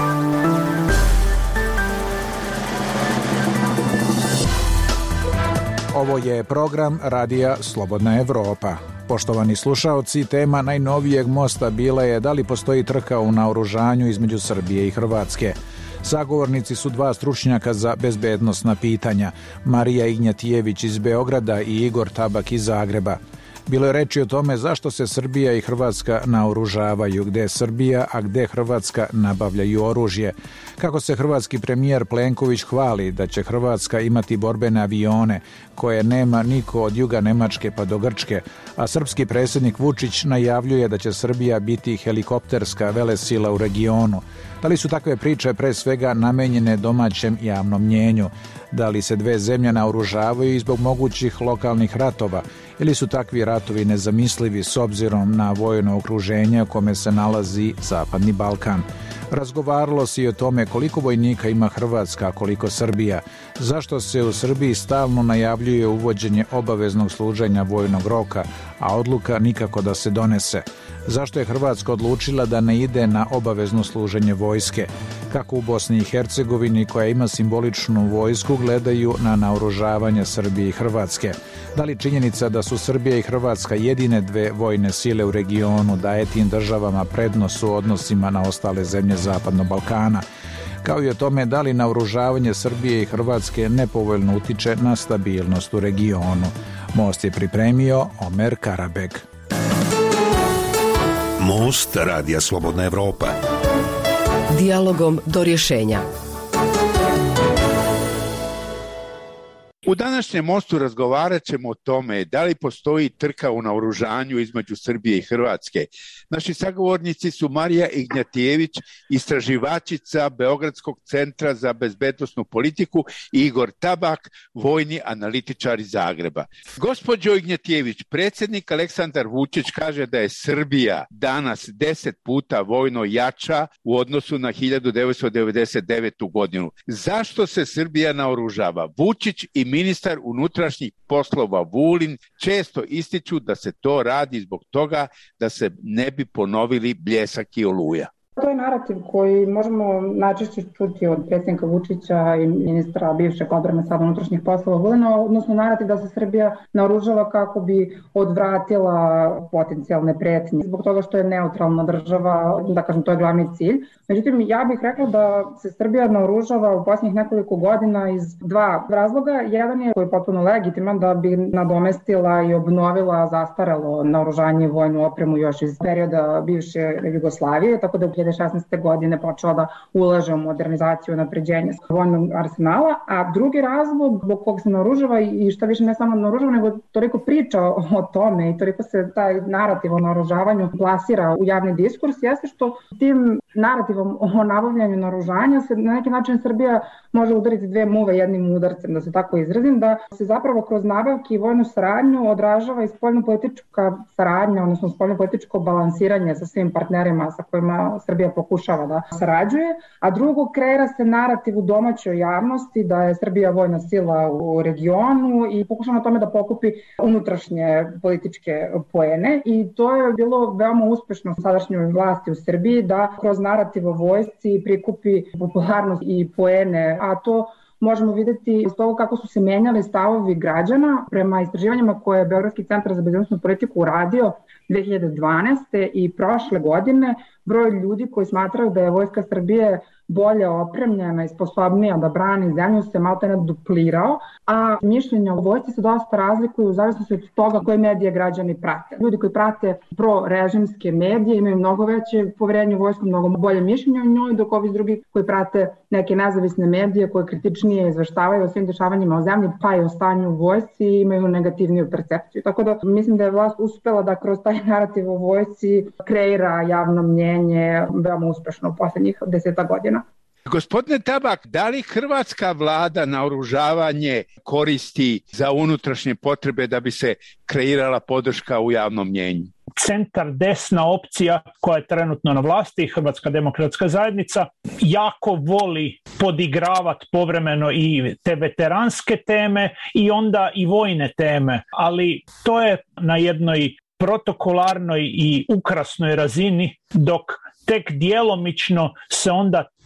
Ovo je program Radija Slobodna Evropa. Poštovani slušaoci, tema najnovijeg mosta bila je da li postoji trka u naoružanju između Srbije i Hrvatske. Sagovornici su dva stručnjaka za bezbednosna pitanja, Marija Ignjatijević iz Beograda i Igor Tabak iz Zagreba. Bilo je reči o tome zašto se Srbija i Hrvatska naoružavaju, gde je Srbija, a gde Hrvatska nabavljaju oružje. Kako se hrvatski premijer Plenković hvali da će Hrvatska imati borbene avione koje nema niko od juga Nemačke pa do Grčke, a srpski predsjednik Vučić najavljuje da će Srbija biti helikopterska velesila u regionu. Da li su takve priče pre svega namenjene domaćem javnom mnjenju? Da li se dve zemlje naoružavaju i zbog mogućih lokalnih ratova ili su takvi ratovi nezamislivi s obzirom na vojno okruženje u kome se nalazi Zapadni Balkan? Razgovaralo se i o tome koliko vojnika ima Hrvatska, a koliko Srbija. Zašto se u Srbiji stalno najavljuje uvođenje obaveznog služenja vojnog roka, a odluka nikako da se donese? Zašto je Hrvatska odlučila da ne ide na obavezno služenje vojske? Kako u Bosni i Hercegovini, koja ima simboličnu vojsku, gledaju na naoružavanje Srbije i Hrvatske? Da li činjenica da su Srbija i Hrvatska jedine dve vojne sile u regionu daje tim državama prednost u odnosima na ostale zemlje Zapadnog Balkana? Kao i o tome da li naoružavanje Srbije i Hrvatske nepovoljno utiče na stabilnost u regionu. Most je pripremio Omer Karabeg. Most Radija Slobodna Evropa. Dijalogom do rješenja. U današnjem mostu razgovarat ćemo o tome da li postoji trka u naoružanju između Srbije i Hrvatske. Naši sagovornici su Marija Ignjatijević, istraživačica Beogradskog centra za bezbednosnu politiku, i Igor Tabak, vojni analitičar iz Zagreba. Gospođo Ignjatijević, predsjednik Aleksandar Vučić kaže da je Srbija danas 10 puta vojno jača u odnosu na 1999. godinu. Zašto se Srbija naoružava? Vučić i ministar unutrašnjih poslova Vulin često ističu da se to radi zbog toga da se ne bi ponovili Bljesak i Oluja. To je narativ koji možemo najčešće čuti od predsjednika Vučića i ministra bivšeg odbrane sada unutrašnjih poslova Vulina, odnosno narativ da se Srbija naoružava kako bi odvratila potencijalne pretnje. Zbog toga što je neutralna država, da kažem, to je glavni cilj. Međutim, ja bih rekla da se Srbija naoružava u posljednjih nekoliko godina iz dva razloga. Jedan je koji je potpuno legitiman, da bi nadomestila i obnovila zastarelo naoružanje i vojnu opremu još iz perioda bivše Jugoslavije, tako da u 2016. godine počela da ulaže u modernizaciju i napređenje vojnog arsenala, a drugi razlog zbog kog se naoružava i šta više ne samo naoružava, nego toliko priča o tome i toliko se taj narativ o naoružavanju plasira u javni diskurs, jeste što tim narativom o nabavljanju naoružanja se na neki način Srbija može udariti dve muve jednim udarcem, da se tako izrazim, da se zapravo kroz nabavke i vojnu saradnju odražava i spoljnopolitička saradnja, odnosno spoljnopolitičko balansiranje sa svim partnerima sa kojima Srbija pokušava da sarađuje, a drugo, kreira se narativ u domaćoj javnosti da je Srbija vojna sila u regionu i pokušava na tome da pokupi unutrašnje političke poene, i to je bilo veoma uspešno sadašnjoj vlasti u Srbiji da kroz narativ o vojsci prikupi popularnost i poene, a to možemo vidjeti iz toga kako su se menjali stavovi građana prema istraživanjima koje je Beogradski centar za bezbednosnu politiku uradio 2012. i prošle godine. Broj ljudi koji smatraju da je Vojska Srbije bolje opremljena i sposobnija da brani zemlju se malo te duplirao, a mišljenja o vojsci se dosta razlikuju u zavisnosti od toga koje medije građani prate. Ljudi koji prate prorežimske medije imaju mnogo veće poverenje u vojsku, mnogo bolje mišljenje o njoj, dok ovi drugi koji prate neke nezavisne medije koje kritičnije izveštavaju o svim dešavanjima o zemlji, pa i o stanju u vojsci, imaju negativniju percepciju. Tako da mislim da je vlast uspela da kroz taj narativ o vojsci kreira javno mnjenje veoma uspešno u poslednjih 10 godina. Gospodine Tabak, da li hrvatska vlada naoružavanje koristi za unutrašnje potrebe da bi se kreirala podrška u javnom mnjenju? Centar desna opcija koja je trenutno na vlasti, Hrvatska demokratska zajednica, jako voli podigravati povremeno i te veteranske teme i onda i vojne teme, ali to je na jednoj protokolarnoj i ukrasnoj razini, dok tek djelomično se onda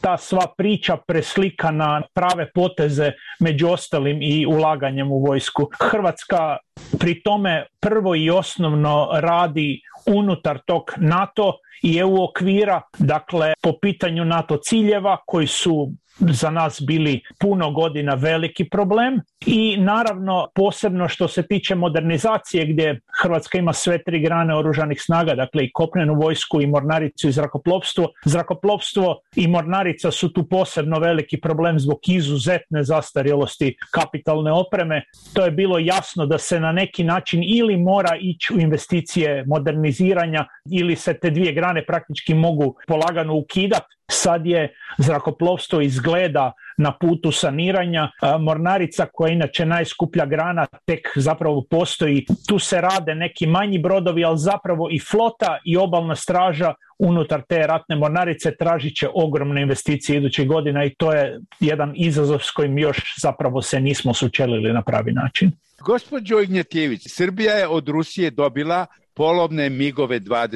ta sva priča preslika na prave poteze, među ostalim i ulaganjem u vojsku. Hrvatska pri tome prvo i osnovno radi unutar tog NATO i EU okvira, dakle po pitanju NATO ciljeva koji su za nas bili puno godina veliki problem i naravno posebno što se tiče modernizacije gdje Hrvatska ima sve tri grane oružanih snaga, dakle i kopnenu vojsku i mornaricu i zrakoplovstvo. Zrakoplovstvo i mornarica su tu posebno veliki problem zbog izuzetne zastarjelosti kapitalne opreme. To je bilo jasno da se na neki način ili mora ići u investicije moderniziranja ili se te dvije grane praktički mogu polagano ukidati. Sad je zrakoplovstvo izgleda na putu saniranja. Mornarica koja je inače najskuplja grana tek zapravo postoji. Tu se rade neki manji brodovi, ali zapravo i flota i obalna straža unutar te ratne mornarice tražit će ogromne investicije idućih godina i to je jedan izazov s kojim još zapravo se nismo sučelili na pravi način. Gospođo Ignjatjević, Srbija je od Rusije dobila polovne MiG-ove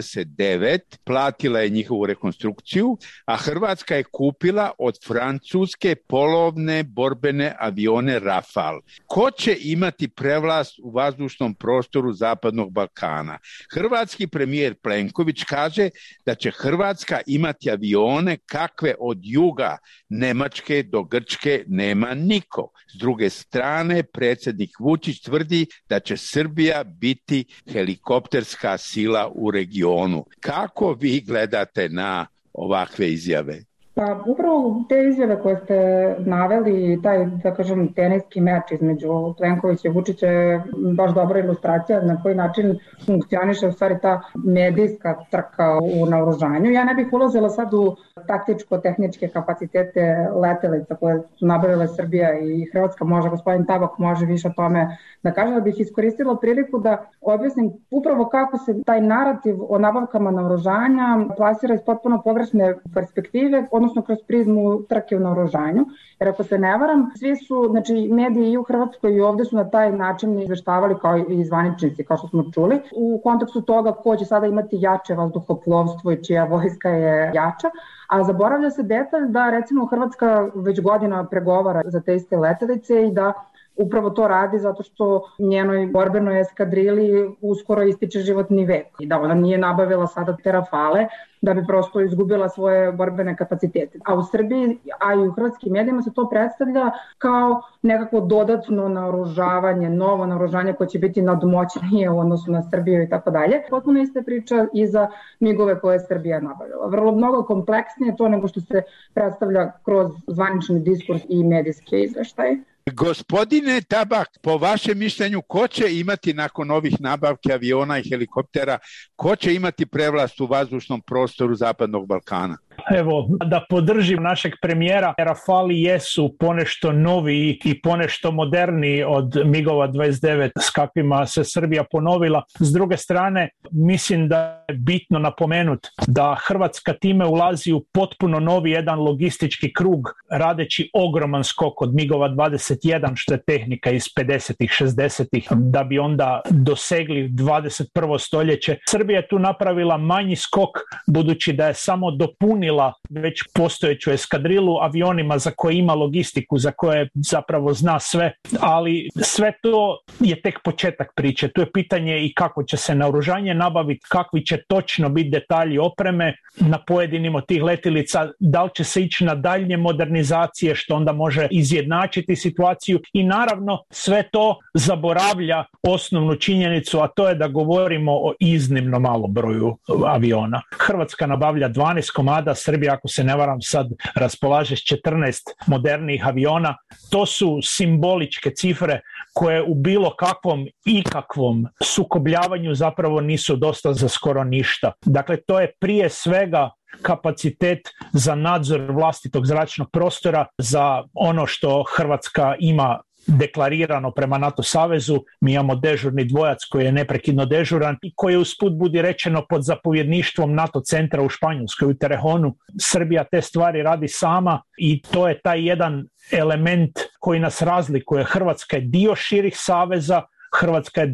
29, platila je njihovu rekonstrukciju, a Hrvatska je kupila od Francuske polovne borbene avione Rafale. Ko će imati prevlast u vazdušnom prostoru Zapadnog Balkana? Hrvatski premijer Plenković kaže da će Hrvatska imati avione kakve od juga Nemačke do Grčke nema niko. S druge strane, predsjednik Vučić tvrdi da će Srbija biti helikopterska sila u regionu. Kako vi gledate na ovakve izjave? Pa upravo te izjave koje ste naveli, taj, da kažem, teniski meč između Plenkovića i Vučića je baš dobra ilustracija na koji način funkcioniše u stvari ta medijska trka u naoružanju. Ja ne bih ulazila sad u taktičko-tehničke kapacitete letelica koje su nabavile Srbija i Hrvatska, može gospodin Tabak može više o tome da kaže, da bih iskoristila priliku da objasnim upravo kako se taj narativ o nabavkama naoružanja plasira iz potpuno pogrešne perspektive, odnosno kroz prizmu trke u naoružanju. Jer ako se ne varam, svi su, znači mediji i u Hrvatskoj i ovdje su na taj način izveštavali kao i zvaničnici, kao što smo čuli, u kontekstu toga ko će sada imati jače vazduhoplovstvo i čija vojska je jača. A zaboravlja se detalj da recimo Hrvatska već godina pregovara za te iste letelice i da upravo to radi zato što njenoj borbenoj eskadrili uskoro ističe životni vek i da ona nije nabavila sada te Rafale da bi prosto izgubila svoje borbene kapacitete. A u Srbiji, a i u hrvatskim medijima se to predstavlja kao nekako dodatno naoružavanje, novo naoružanje koje će biti nadmoćnije u odnosu na Srbiju i tako dalje. Potpuno ista priča i za MiG-ove koje je Srbija nabavila. Vrlo mnogo kompleksnije to nego što se predstavlja kroz zvanični diskurs i medijske izveštaje. Gospodine Tabak, po vašem mišljenju, ko će imati nakon ovih nabavke aviona i helikoptera, ko će imati prevlast u vazdušnom prostoru Zapadnog Balkana? Evo, da podržim našeg premijera, Rafali jesu ponešto noviji i ponešto moderniji od MiG-ova 29 s kakvima se Srbija ponovila. S druge strane, mislim da je bitno napomenuti da Hrvatska time ulazi u potpuno novi jedan logistički krug, radeći ogroman skok od MiG-ova 21, što je tehnika iz 50-ih, 60-ih, da bi onda dosegli 21. stoljeće. Srbija je tu napravila manji skok, budući da je samo dopunila već postojeću eskadrilu avionima za koje ima logistiku, za koje zapravo zna sve, ali sve to je tek početak priče. Tu je pitanje i kako će se naoružanje nabaviti, kakvi će točno biti detalji opreme na pojedinim od tih letilica, da li će se ići na daljnje modernizacije što onda može izjednačiti situaciju i naravno sve to zaboravlja osnovnu činjenicu, a to je da govorimo o iznimno malom broju aviona. Hrvatska nabavlja 12 komada, Srbija, ako se ne varam, sad raspolaže s 14 modernijih aviona. To su simboličke cifre koje u bilo kakvom ikakvom sukobljavanju zapravo nisu dosta za skoro ništa. Dakle, to je prije svega kapacitet za nadzor vlastitog zračnog prostora, za ono što Hrvatska ima deklarirano prema NATO savezu. Mi imamo dežurni dvojac koji je neprekidno dežuran i koji je usput budi rečeno pod zapovjedništvom NATO centra u Španjolskoj, u Terehonu. Srbija te stvari radi sama i to je taj jedan element koji nas razlikuje. Hrvatska je dio širih saveza, Hrvatska je dio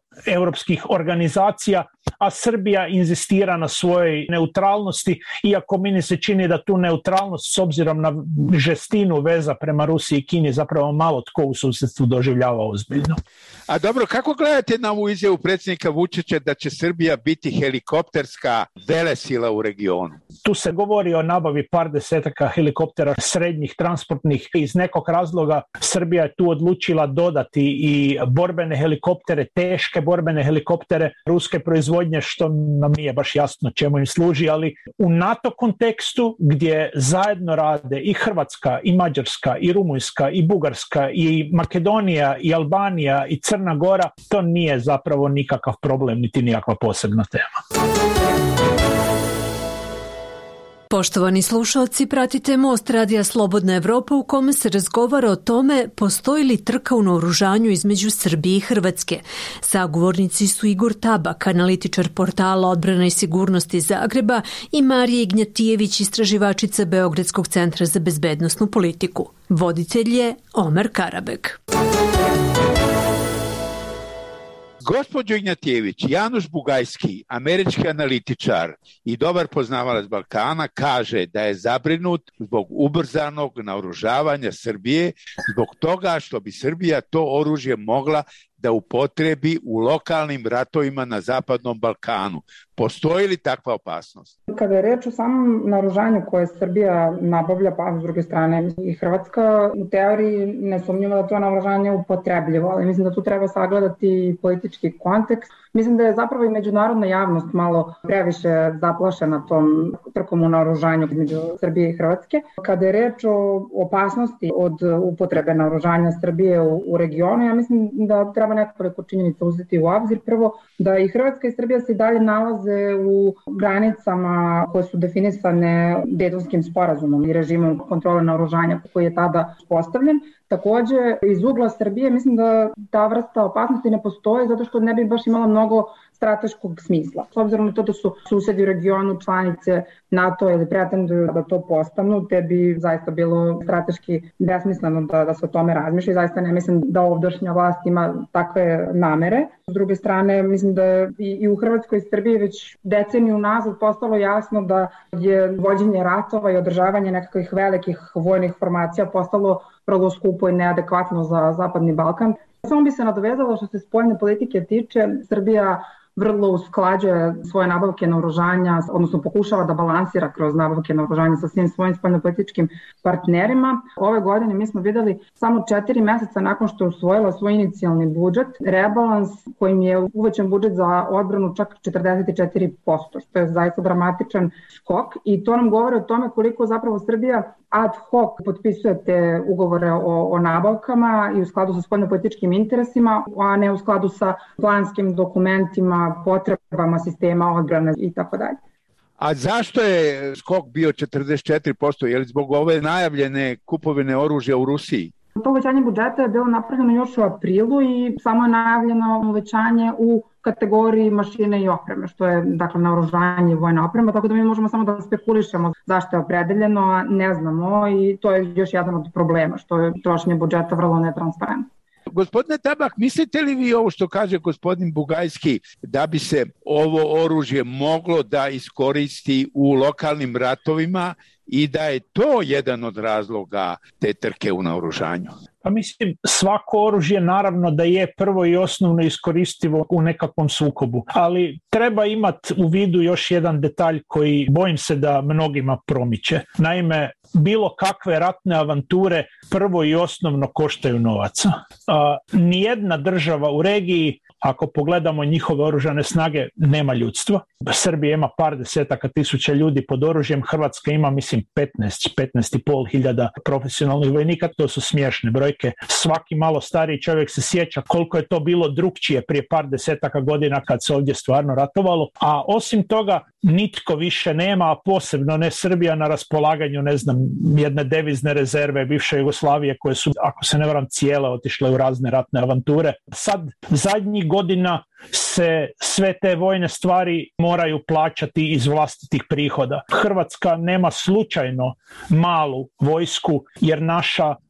europskih organizacija, a Srbija inzistira na svojoj neutralnosti, iako meni se čini da tu neutralnost s obzirom na žestinu veza prema Rusiji i Kini zapravo malo tko u susjedstvu doživljava ozbiljno. A dobro, kako gledate na ovu izjavu predsjednika Vučića da će Srbija biti helikopterska velesila u regionu? Tu se govori o nabavi par desetaka helikoptera srednjih transportnih. Iz nekog razloga Srbija je tu odlučila dodati i borbene helikoptere, teške borbene helikoptere ruske proizvodnje, što nam nije baš jasno čemu im služi, ali u NATO kontekstu gdje zajedno rade i Hrvatska, i Mađarska, i Rumunjska, i Bugarska, i Makedonija, i Albanija, i Crna Gora, to nije zapravo nikakav problem, niti nikakva posebna tema. Poštovani slušalci, pratite Most Radija Slobodna Evropa u kome se razgovara o tome postoji li trka u naoružanju između Srbije i Hrvatske. Sagovornici su Igor Tabak, analitičar portala Odbrana i sigurnost iz Zagreba, i Marija Ignjatijević, istraživačica Beogradskog centra za bezbednosnu politiku. Voditelj je Omer Karabek. Gospođo Ignjatijević, Januš Bugajski, američki analitičar i dobar poznavalac Balkana, kaže da je zabrinut zbog ubrzanog naoružavanja Srbije, zbog toga što bi Srbija to oružje mogla da upotrebi u lokalnim ratovima na Zapadnom Balkanu. Postoji li takva opasnost? Kada je reč o samom naoružanju koje Srbija nabavlja, pa s druge strane i Hrvatska, u teoriji ne sumnjivo da to naoružanje upotrebljivo, ali mislim da tu treba sagledati politički kontekst. Mislim da je zapravo i međunarodna javnost malo previše zaplašena tom trkom u naoružanju između Srbije i Hrvatske. Kada je reč o opasnosti od upotrebe naoružanja Srbije u regionu, ja mislim da treba nekoliko činjenica uzeti u obzir. Prvo, da i Hrvatska i Srbija se i dalje nalaze u granicama koje su definisane Dejtonskim sporazumom i režimom kontrole naoružanja koji je tada postavljen. Takođe, iz ugla Srbije mislim da ta vrsta opasnosti ne postoji zato što ne bi baš imala mnogo strateškog smisla. S obzirom na to da su susedi u regionu članice NATO ili pretenduju da to postanu, te bi zaista bilo strateški besmisleno da se o tome razmišlja i zaista ne mislim da ovdašnja vlast ima takve namere. S druge strane, mislim da je i u Hrvatskoj i Srbiji već deceniju nazad postalo jasno da je vođenje ratova i održavanje nekakvih velikih vojnih formacija postalo vrlo skupo i neadekvatno za Zapadni Balkan. Samo bi se nadovezalo što se spoljne politike tiče, Srbija vrlo usklađuje svoje nabavke naoružanja, odnosno pokušava da balansira kroz nabavke naoružanja sa svim svojim spoljnopolitičkim partnerima. Ove godine mi smo videli samo 4 meseca nakon što je usvojila svoj inicijalni budžet, rebalans kojim je uvećan budžet za odbranu čak 44%, što je zaista dramatičan skok i to nam govori o tome koliko zapravo Srbija ad hoc potpisuje te ugovore o nabavkama i u skladu sa spoljnopolitičkim interesima, a ne u skladu sa planskim dokumentima, potrebama sistema odbrane i tako dalje. A zašto je skok bio 44%? Je li zbog ove najavljene kupovine oružja u Rusiji? To uvećanje budžeta je bilo napravljeno još u aprilu i samo je najavljeno uvećanje u kategoriji mašine i opreme, što je dakle naoružanje i vojna oprema, tako da mi možemo samo da spekulišemo zašto je opredeljeno, a ne znamo i to je još jedan od problema, što je trošenje budžeta vrlo netransparentno. Gospodine Tabak, mislite li vi ovo što kaže gospodin Bugajski da bi se ovo oružje moglo da iskoristi u lokalnim ratovima i da je to jedan od razloga te trke u naoružanju? Pa mislim, svako oružje naravno da je prvo i osnovno iskoristivo u nekakvom sukobu, ali treba imati u vidu još jedan detalj koji bojim se da mnogima promiče. Naime, bilo kakve ratne avanture prvo i osnovno koštaju novaca. Nijedna država u regiji, ako pogledamo njihove oružane snage, nema ljudstva. Srbija ima par desetaka tisuća ljudi pod oružjem, Hrvatska ima, mislim, 15,5 hiljada profesionalnih vojnika, to su smiješne brojke. Svaki malo stariji čovjek se sjeća koliko je to bilo drukčije prije par desetaka godina kad se ovdje stvarno ratovalo, a osim toga nitko više nema, a posebno ne Srbija, na raspolaganju, ne znam, jedne devizne rezerve bivše Jugoslavije koje su, ako se ne varam, cijele otišle u razne ratne avanture. Sad, zadnjih godina se sve te vojne stvari moraju plaćati iz vlastitih prihoda. Hrvatska nema slučajno malu vojsku jer naša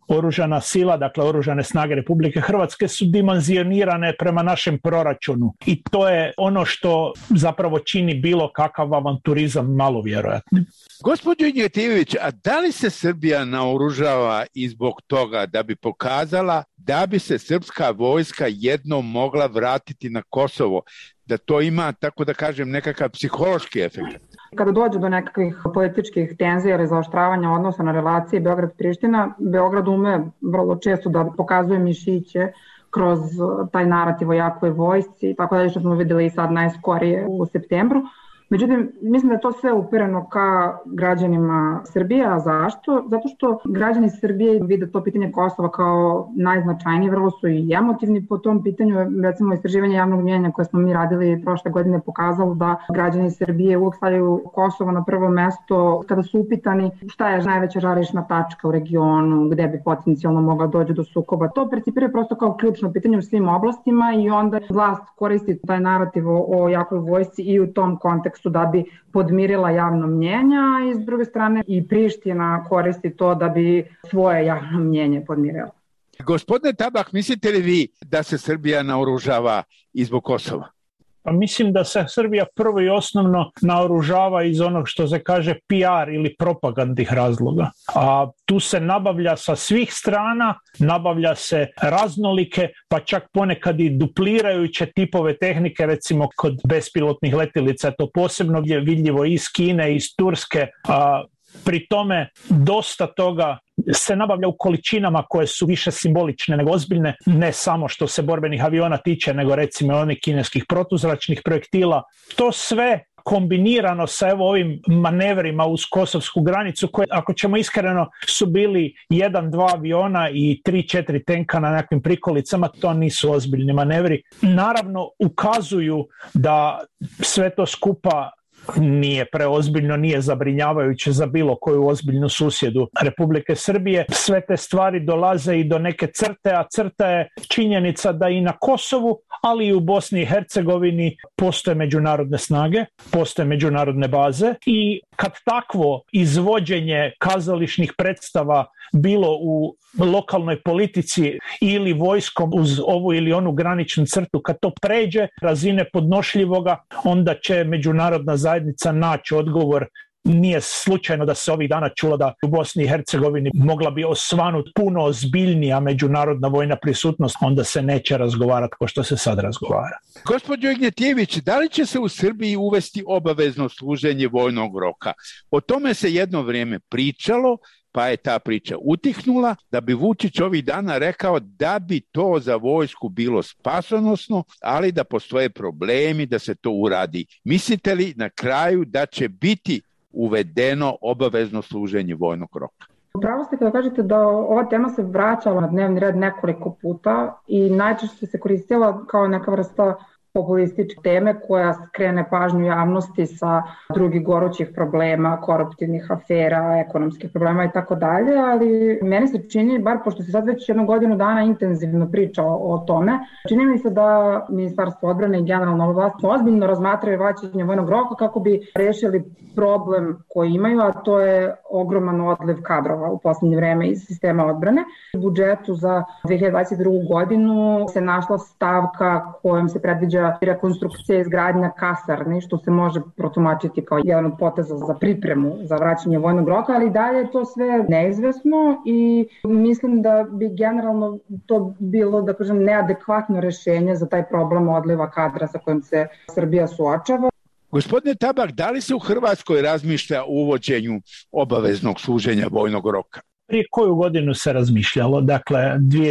oružana sila, dakle oružane snage Republike Hrvatske su dimenzionirane prema našem proračunu i to je ono što zapravo čini bilo kakav avanturizam malo vjerojatnim. Gospođo Ignjetijević, a da li se Srbija naoružava i zbog toga da bi pokazala da bi se srpska vojska jednom mogla vratiti na Kosovo, da to ima, tako da kažem, nekakav psihološki efekt? Kada dođe do nekakvih političkih tenzija ili zaoštravanja odnosa na relaciji Beograd-Priština, Beograd ume vrlo često da pokazuje mišiće kroz taj narativ o jakoj vojsci, tako da što smo videli i sad najskorije u septembru. Međutim, mislim da je to sve upereno ka građanima Srbije, a zašto? Zato što građani Srbije vide to pitanje Kosova kao najznačajnije, vrlo su i emotivni po tom pitanju. Recimo, istraživanje javnog mnjenja koje smo mi radili prošle godine pokazalo da građani Srbije uvek stavljaju Kosovo na prvo mesto kada su upitani šta je najveća žarišna tačka u regionu, gde bi potencijalno mogla doći do sukoba. To percipiraju prosto kao ključno pitanje u svim oblastima i onda vlast koristi taj narativ o jakoj vojsci i u tom kontekstu da bi podmirila javno mnjenje, a s druge strane i Priština koristi to da bi svoje javno mnjenje podmirila. Gospodine Tabak, mislite li vi da se Srbija naoružava i zbog Kosova? Pa mislim da se Srbija prvo i osnovno naoružava iz onog što se kaže PR ili propagandnih razloga. A tu se nabavlja sa svih strana, nabavlja se raznolike, pa čak ponekad i duplirajuće tipove tehnike, recimo kod bespilotnih letjelica, to posebno je vidljivo iz Kine, iz Turske, a pri tome dosta toga se nabavlja u količinama koje su više simbolične nego ozbiljne, ne samo što se borbenih aviona tiče, nego recimo onih kineskih protuzračnih projektila. To sve kombinirano sa ovim manevrima uz kosovsku granicu, koje, ako ćemo iskreno, su bili 1-2 aviona i 3-4 tenka na nekakvim prikolicama, to nisu ozbiljni manevri. Naravno, ukazuju da sve to skupa nije preozbiljno, nije zabrinjavajuće za bilo koju ozbiljnu susjedu Republike Srbije. Sve te stvari dolaze i do neke crte, a crta je činjenica da i na Kosovu, ali i u Bosni i Hercegovini postoje međunarodne snage, postoje međunarodne baze i kad takvo izvođenje kazališnih predstava bilo u lokalnoj politici ili vojskom uz ovu ili onu graničnu crtu, kad to pređe razine podnošljivoga, onda će međunarodna zajednica naći odgovor. Nije slučajno da se ovih dana čulo da u Bosni i Hercegovini mogla bi osvanuti puno ozbiljnija međunarodna vojna prisutnost, onda se neće razgovarati kao što se sad razgovara. Gospođo Ignjetijević, da li će se u Srbiji uvesti obavezno služenje vojnog roka? O tome se jedno vrijeme pričalo, pa je ta priča utihnula, da bi Vučić ovih dana rekao da bi to za vojsku bilo spasonosno, ali da postoje problemi da se to uradi. Mislite li na kraju da će biti uvedeno obavezno služenje vojnog roka? Upravo ste kada kažete da ova tema se vraćala na dnevni red nekoliko puta i najčešće se koristila kao neka vrsta populističke teme koja skrene pažnju javnosti sa drugih gorućih problema, koruptivnih afera, ekonomskih problema i tako dalje, ali meni se čini, bar pošto se sad već jednu godinu dana intenzivno priča o tome, čini mi se da Ministarstvo odbrane i generalno vlast ozbiljno razmatraju vraćanje vojnog roka kako bi rešili problem koji imaju, a to je ogroman odliv kadrova u poslednje vreme iz sistema odbrane. U budžetu za 2022. godinu se našla stavka kojom se predviđa rekonstrukcija i izgradnja kasarni, što se može protumačiti kao jedan od poteza za pripremu za vraćanje vojnog roka, ali dalje je to sve neizvesno i mislim da bi generalno to bilo, da kažem, neadekvatno rešenje za taj problem odliva kadra sa kojim se Srbija suočava. Gospodine Tabak, da li se u Hrvatskoj razmišlja o uvođenju obaveznog služenja vojnog roka? Prije koju godinu se razmišljalo, dakle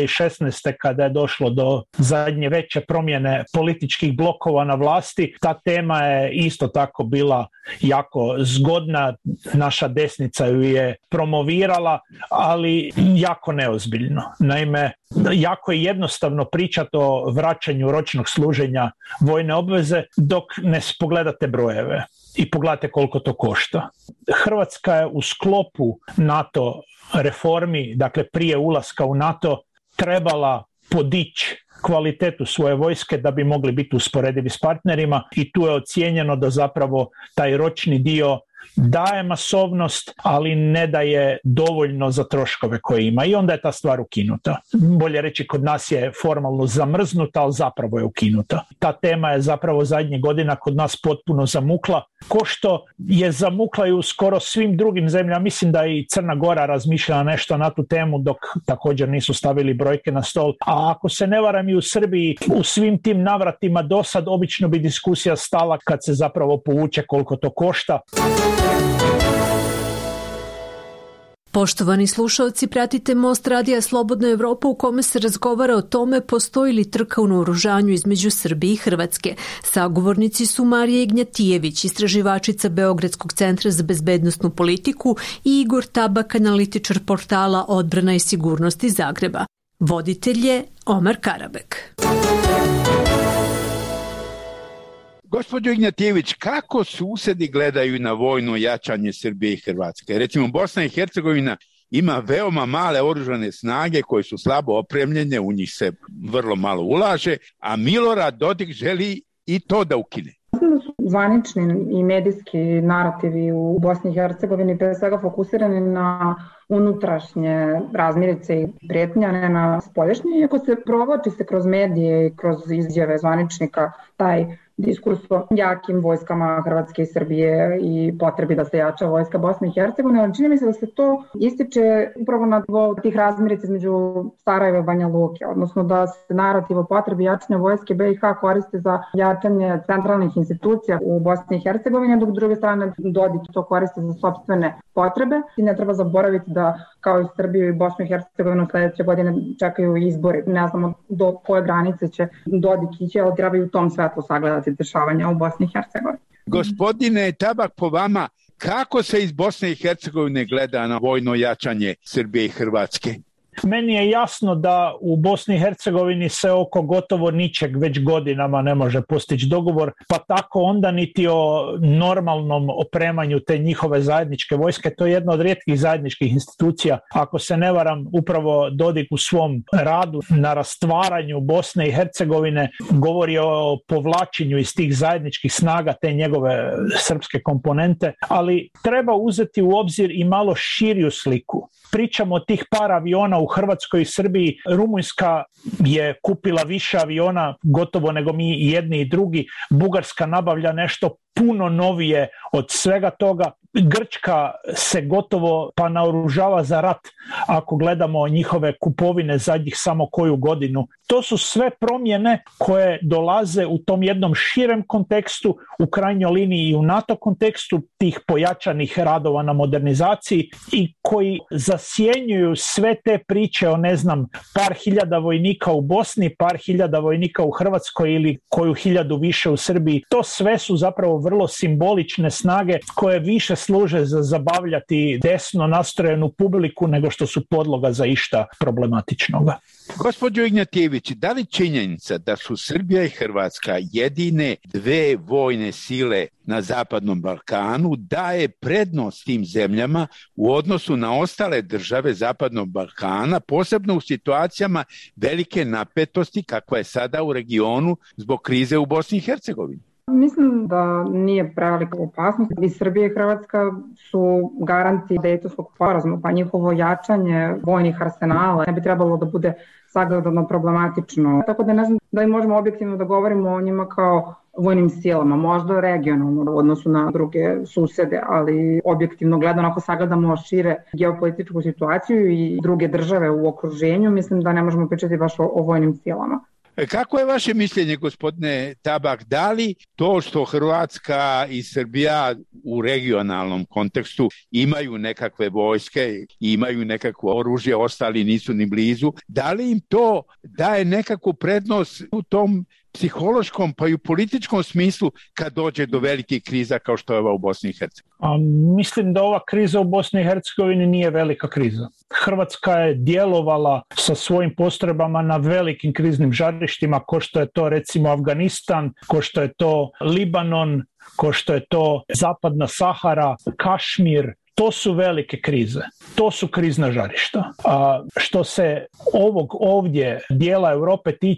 2016. kada je došlo do zadnje veće promjene političkih blokova na vlasti, ta tema je isto tako bila jako zgodna, naša desnica ju je promovirala, ali jako neozbiljno. Naime, jako je jednostavno pričati o vraćanju ročnog služenja vojne obveze dok ne pogledate brojeve i pogledate koliko to košta. Hrvatska je u sklopu NATO reformi, dakle prije ulaska u NATO, trebala podići kvalitetu svoje vojske da bi mogli biti usporedivi s partnerima i tu je ocijenjeno da zapravo taj ročni dio daje masovnost, ali ne daje dovoljno za troškove koje ima i onda je ta stvar ukinuta. Bolje reći, kod nas je formalno zamrznuta, ali zapravo je ukinuta. Ta tema je zapravo zadnjih godina kod nas potpuno zamukla, ko što je zamukla i u skoro svim drugim zemljama. Mislim da i Crna Gora razmišlja nešto na tu temu, dok također nisu stavili brojke na stol. A ako se ne varam, i u Srbiji u svim tim navratima do sad obično bi diskusija stala kad se zapravo povuče koliko to košta. Poštovani slušalci, pratite Most radija Slobodna Evropa u kome se razgovara o tome postoji li trka u naoružanju između Srbije i Hrvatske. Sagovornici su Marija Ignjatijević, istraživačica Beogradskog centra za bezbednosnu politiku, i Igor Tabak, analitičar portala Odbrana i sigurnost iz Zagreba. Voditelj je Omar Karabek. Gospođo Ignjatijević, kako susedi gledaju na vojno jačanje Srbije i Hrvatske? Recimo, Bosna i Hercegovina ima veoma male oružane snage koje su slabo opremljene, u njih se vrlo malo ulaže, a Milorad Dodik želi i to da ukine. Zvanični i medijski narativi u Bosni i Hercegovini pre svega fokusirani na unutrašnje razmirice i prijetnje, a ne na spoljašnje. Iako se provlači se kroz medije i kroz izjave zvaničnika taj diskurs o jakim vojskama Hrvatske i Srbije i potrebi da se jača vojska Bosne i Hercegovine, ali čini mi se da se to ističe upravo na nivou tih razmirica između Sarajeva i Banja Luke, odnosno da se narativ o potrebi jačanja vojske BiH koriste za jačanje centralnih institucija u Bosni i Hercegovini, dok s druge strane Dodik to koriste za sopstvene potrebe. I ne treba zaboraviti da kao i Srbiju i Bosnu i Hercegovinu sledeće godine čekaju izbori. Ne znamo do koje granice će Dodik ići, ali treba i u tom svetlu sagledati dešavanja u Bosni i Hercegovini. Gospodine Tabak, po vama, kako se iz Bosne i Hercegovine gleda na vojno jačanje Srbije i Hrvatske? Meni je jasno da u Bosni i Hercegovini se oko gotovo ničeg već godinama ne može postići dogovor, pa tako onda niti o normalnom opremanju te njihove zajedničke vojske. To je jedna od rijetkih zajedničkih institucija. Ako se ne varam, upravo Dodik u svom radu na rastvaranju Bosne i Hercegovine govori o povlačenju iz tih zajedničkih snaga te njegove srpske komponente, ali treba uzeti u obzir i malo širiju sliku. Pričamo o tih par aviona u Hrvatskoj i Srbiji. Rumunjska je kupila više aviona gotovo nego mi jedni i drugi. Bugarska nabavlja nešto puno novije od svega toga. Grčka se gotovo pa naoružava za rat ako gledamo njihove kupovine zadnjih samo koju godinu. To su sve promjene koje dolaze u tom jednom širem kontekstu, u krajnjoj liniji i u NATO kontekstu tih pojačanih radova na modernizaciji i koji zasjenjuju sve te priče o par hiljada vojnika u Bosni, par hiljada vojnika u Hrvatskoj ili koju hiljadu više u Srbiji. To sve su zapravo vrlo simbolične snage koje više služe za zabavljati desno nastrojenu publiku nego što su podloga za išta problematičnoga. Gospođo Ignjatijević, da li činjenica da su Srbija i Hrvatska jedine dve vojne sile na Zapadnom Balkanu daje prednost tim zemljama u odnosu na ostale države Zapadnog Balkana, posebno u situacijama velike napetosti kakva je sada u regionu zbog krize u Bosni i Hercegovini? Mislim da nije prevelika opasnost. I Srbija i Hrvatska su garanti Dejtonskog sporazuma, pa njihovo jačanje vojnih arsenala ne bi trebalo da bude sagledano problematično. Tako da ne znam da li možemo objektivno da govorimo o njima kao vojnim silama, možda regionalno u odnosu na druge susede, ali objektivno gledano ako sagledamo šire geopolitičku situaciju i druge države u okruženju, mislim da ne možemo pričati baš o vojnim silama. Kako je vaše mišljenje, gospodine Tabak, da li to što Hrvatska i Srbija u regionalnom kontekstu imaju nekakve vojske, imaju nekakvo oružje, ostali nisu ni blizu, da li im to daje nekakvu prednost u tom psihološkom pa i u političkom smislu kad dođe do velikih kriza kao što je ova u Bosni i Hercegovini? Mislim da ova kriza u Bosni i Hercegovini nije velika kriza. Hrvatska je djelovala sa svojim postrojbama na velikim kriznim žarištima, ko što je to recimo Afganistan, ko što je to Libanon, ko što je to Zapadna Sahara, Kašmir. To su velike krize, to su krizna žarišta. A što se ovog ovdje dijela Europe tiče,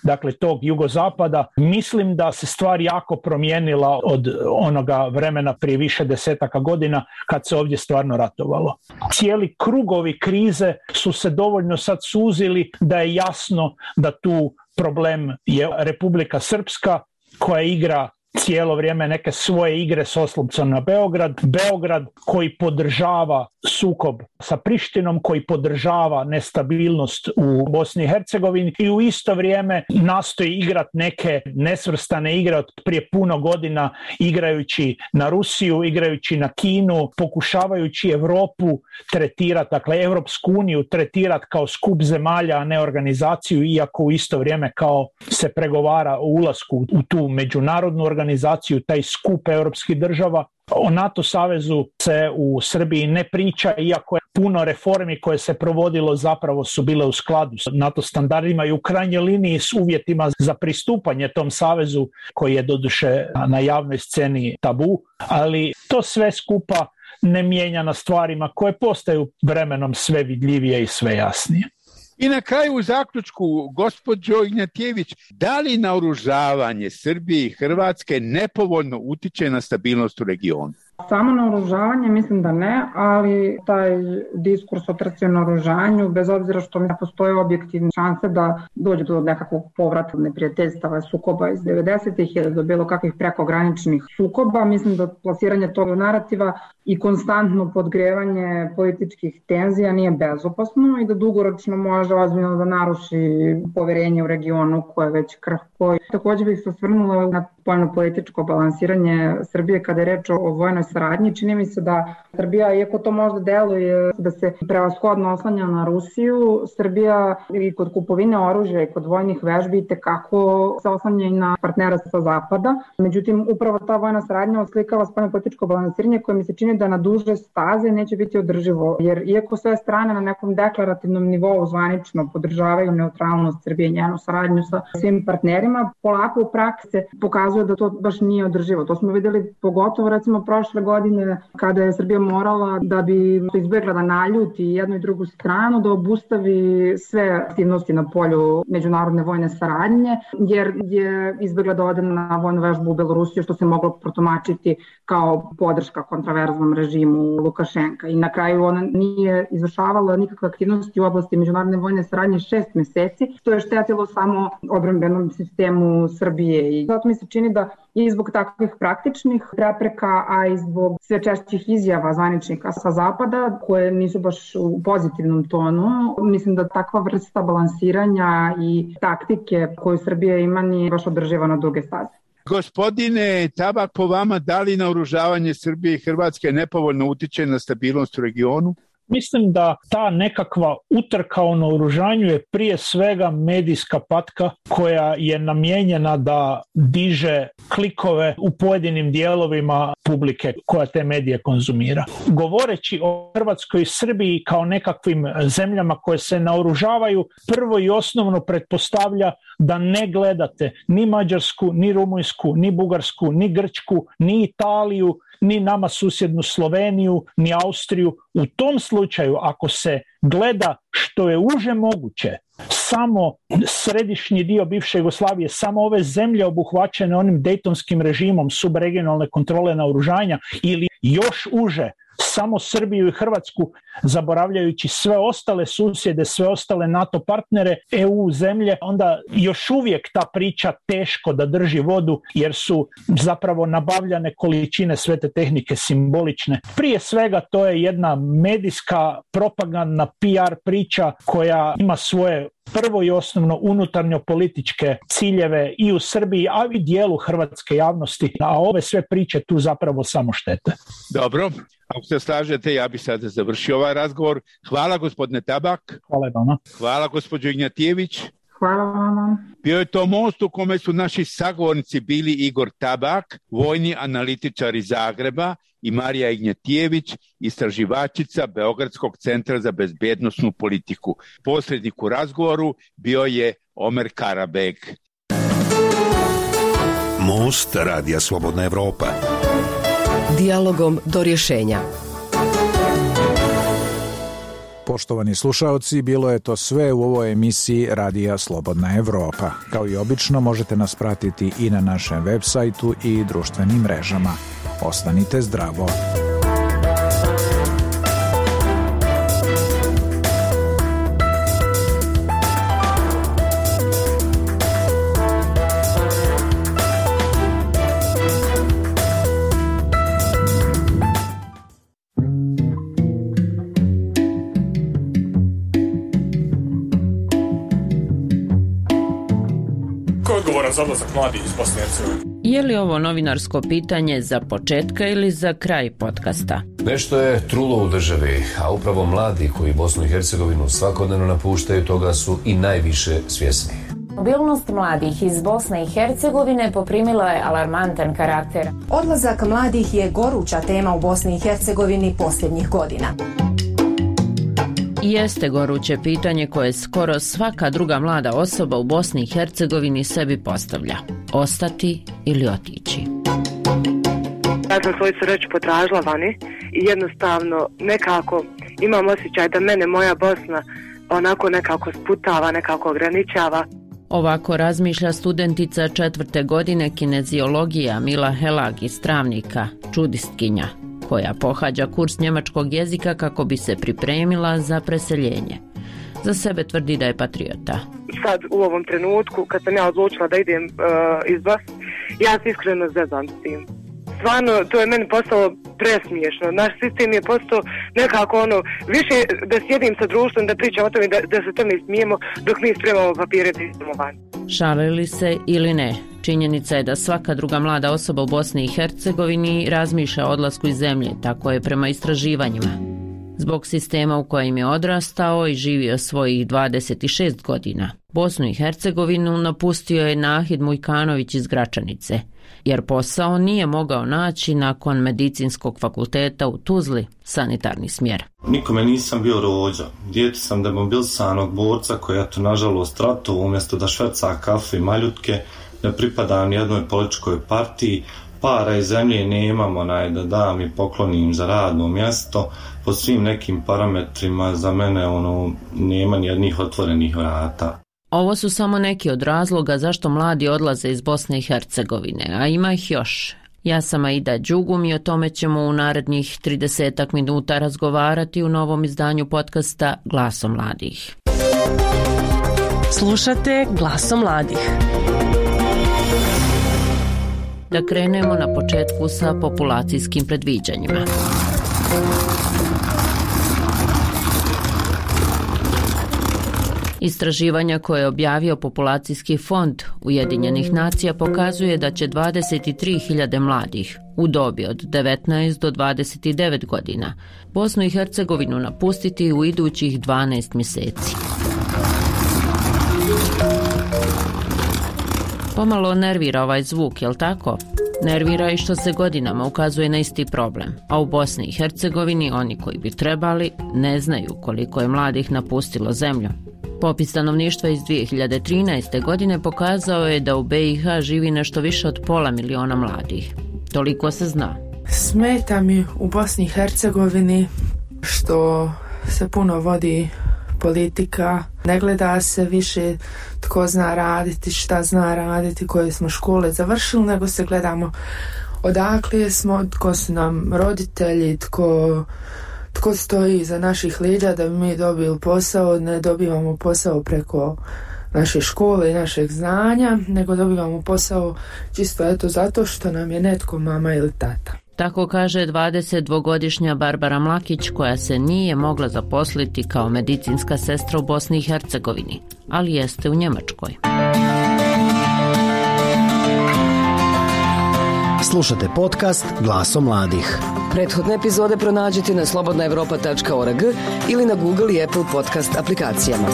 dakle tog jugozapada. Mislim da se stvar jako promijenila od onoga vremena prije više desetaka godina kad se ovdje stvarno ratovalo. Cijeli krugovi krize su se dovoljno sad suzili da je jasno da tu problem je Republika Srpska koja igra cijelo vrijeme neke svoje igre s oslopcem na Beograd koji podržava sukob sa Prištinom, koji podržava nestabilnost u Bosni i Hercegovini i u isto vrijeme nastoji igrati neke nesvrstane igre od prije puno godina, igrajući na Rusiju, igrajući na Kinu, pokušavajući Europu tretirati, dakle Europsku uniju tretirati kao skup zemalja, a ne organizaciju, iako u isto vrijeme kao se pregovara o ulasku u tu međunarodnu organizaciju, taj skup europskih država. O NATO savezu se u Srbiji ne priča, iako je puno reformi koje se provodilo zapravo su bile u skladu s NATO standardima i u krajnjoj liniji s uvjetima za pristupanje tom savezu koji je doduše na javnoj sceni tabu, ali to sve skupa ne mijenja na stvarima koje postaju vremenom sve vidljivije i sve jasnije. I na kraju u zaključku, gospođo Ignjatjević, da li naoružavanje Srbije i Hrvatske nepovoljno utiče na stabilnost u regionu? Samo naoružavanje mislim da ne, ali taj diskurs o trci naoružanju, bez obzira što ne postoje objektivne šanse da dođe do nekakvog povrata neprijateljstava i sukoba iz 90-ih ili do bilo kakvih prekograničnih sukoba, mislim da plasiranje tog narativa i konstantno podgrevanje političkih tenzija nije bezopasno i da dugoročno može ozbiljno da naruši poverenje u regionu koje je već krhko. Također bih se osvrnula na spoljno-političko balansiranje Srbije kada je reč o vojnoj saradnji. Čini mi se da Srbija, iako to možda deluje da se prevashodno oslanja na Rusiju, Srbija i kod kupovine oružja i kod vojnih vežbi itekako se oslanja i na partnera sa zapada. Međutim, upravo ta vojna saradnja oslikava spoljno-političko balansiranje koje mi se čini da na duže staze neće biti održivo, jer iako sve strane na nekom deklarativnom nivou zvanično podržavaju neutralnost Srbije i njenu saradnju sa svim partnerima, polako u praksi pokazuje da to baš nije održivo. To smo vidjeli pogotovo recimo prošle godine kada je Srbija morala da bi izbjegla da naljuti jednu i drugu stranu, da obustavi sve aktivnosti na polju međunarodne vojne saradnje, jer je izbjegla da ode na vojnu vežbu u Belorusiju, što se moglo protumačiti kao podrška kontraverznom režimu Lukašenka. I na kraju ona nije izvršavala nikakve aktivnosti u oblasti međunarodne vojne saradnje 6 mjeseci, što je štetilo samo odbrambenom sistemu Srbije. I zato mi se čini da i zbog takvih praktičnih prepreka, a i zbog sve češćih izjava zvaničnika sa zapada, koje nisu baš u pozitivnom tonu, mislim da takva vrsta balansiranja i taktike koju Srbija ima nije baš održiva na duge staze. Gospodine Tabak, po vama, da li naoružavanje Srbije i Hrvatske nepovoljno utiče na stabilnost u regionu? Mislim da ta nekakva utrka o naoružanju je prije svega medijska patka koja je namijenjena da diže klikove u pojedinim dijelovima publike koja te medije konzumira. Govoreći o Hrvatskoj i Srbiji kao nekakvim zemljama koje se naoružavaju, prvo i osnovno pretpostavlja da ne gledate ni Mađarsku, ni Rumunjsku, ni Bugarsku, ni Grčku, ni Italiju, ni nama susjednu Sloveniju, ni Austriju. U tom slučaju, ako se gleda što je uže moguće, samo središnji dio bivše Jugoslavije, samo ove zemlje obuhvaćene onim dejtonskim režimom subregionalne kontrole naoružanja ili još uže, samo Srbiju i Hrvatsku, zaboravljajući sve ostale susjede, sve ostale NATO partnere, EU zemlje, onda još uvijek ta priča teško da drži vodu, jer su zapravo nabavljane količine sve te tehnike simbolične. Prije svega to je jedna medijska, propagandna PR priča koja ima svoje prvo i osnovno unutarnjo političke ciljeve i u Srbiji, a i dijelu hrvatske javnosti, a ove sve priče tu zapravo samo štete. Dobro, ako se slažete, ja bih sada završio ovaj razgovor. Hvala gospodine Tabak. Hvala vama. Hvala gospođo Ignjatjević. Hvala vama. Bio je to most u kome su naši sagovornici bili Igor Tabak, vojni analitičar iz Zagreba, i Marija Ignjatjević, istraživačica Beogradskog centra za bezbednosnu politiku. Posrednik u razgovoru bio je Omer Karabeg. Most Radija Slobodna Evropa. Dijalogom do rješenja. Poštovani slušaoci, bilo je to sve u ovoj emisiji Radija Slobodna Evropa. Kao i obično, možete nas pratiti i na našem web sajtu i društvenim mrežama. Ostanite zdravo! Za odlazak mladih iz Bosne i Hercegovine. Je li ovo novinarsko pitanje za početka ili za kraj podcasta? Nešto je trulo u državi, a upravo mladi koji Bosnu i Hercegovinu svakodnevno napuštaju toga su i najviše svjesni. Mobilnost mladih iz Bosne i Hercegovine poprimila je alarmantan karakter. Odlazak mladih je goruća tema u Bosni i Hercegovini posljednjih godina. Jeste goruće pitanje koje skoro svaka druga mlada osoba u Bosni i Hercegovini sebi postavlja. Ostati ili otići? Ja sam svoju sreću potražila vani i jednostavno nekako imam osjećaj da mene moja Bosna onako nekako sputava, nekako ograničava. Ovako razmišlja studentica 4. godine kineziologija Mila Helag iz Travnika, čudistkinja, koja pohađa kurs njemačkog jezika kako bi se pripremila za preseljenje. Za sebe tvrdi da je patriota. Sad u ovom trenutku kad sam ja odlučila da idem iz Bosne, ja se iskreno zezam s tim. Stvarno, to je meni postalo presmiješno. Naš sistem je postao nekako više da sjedim sa društvom, da pričam o tome, da se tome smijemo dok mi spremamo papire da idemo van. Šalili se ili ne, činjenica je da svaka druga mlada osoba u Bosni i Hercegovini razmišlja o odlasku iz zemlje, tako je prema istraživanjima. Zbog sistema u kojem je odrastao i živio svojih 26 godina, Bosnu i Hercegovinu napustio je Nahid Mujkanović iz Gračanice, jer posao nije mogao naći nakon medicinskog fakulteta u Tuzli, sanitarni smjer. Nikome nisam bio rođa. Dijete sam demobilisanog borca koji je nažalost ratu umjesto da šverca kafe i maljutke, ne pripada ni jednoj političkoj partiji, para i zemlje nemamo da dam i poklonim za radno mjesto. Po svim nekim parametrima za mene nema ni jednih otvorenih vrata. Ovo su samo neki od razloga zašto mladi odlaze iz Bosne i Hercegovine, a ima ih još. Ja sam Aida Đugum i o tome ćemo u narednih 30 minuta razgovarati u novom izdanju podcasta Glaso mladih. Slušate Glaso mladih. Da krenemo na početku sa populacijskim predviđanjima. Istraživanja koje je objavio Populacijski fond Ujedinjenih nacija pokazuje da će 23.000 mladih u dobi od 19 do 29 godina Bosnu i Hercegovinu napustiti u idućih 12 mjeseci. Pomalo nervira ovaj zvuk, jel tako? Nervira i što se godinama ukazuje na isti problem, a u Bosni i Hercegovini oni koji bi trebali ne znaju koliko je mladih napustilo zemlju. Popis stanovništva iz 2013. godine pokazao je da u BiH živi nešto više od 500.000 mladih. Toliko se zna. Smeta mi u Bosni i Hercegovini što se puno vodi politika, ne gleda se više tko zna raditi, šta zna raditi, koje smo škole završili, nego se gledamo odakle smo, tko su nam roditelji, tko stoji iza naših leđa da bi mi dobili posao. Ne dobivamo posao preko naše škole i našeg znanja, nego dobivamo posao čisto zato što nam je netko mama ili tata. Tako kaže 22-godišnja Barbara Mlakić, koja se nije mogla zaposliti kao medicinska sestra u Bosni i Hercegovini, ali jeste u Njemačkoj. Slušate podcast Glaso mladih. Prethodne epizode pronađite na slobodnaevropa.org ili na Google i Apple podcast aplikacijama.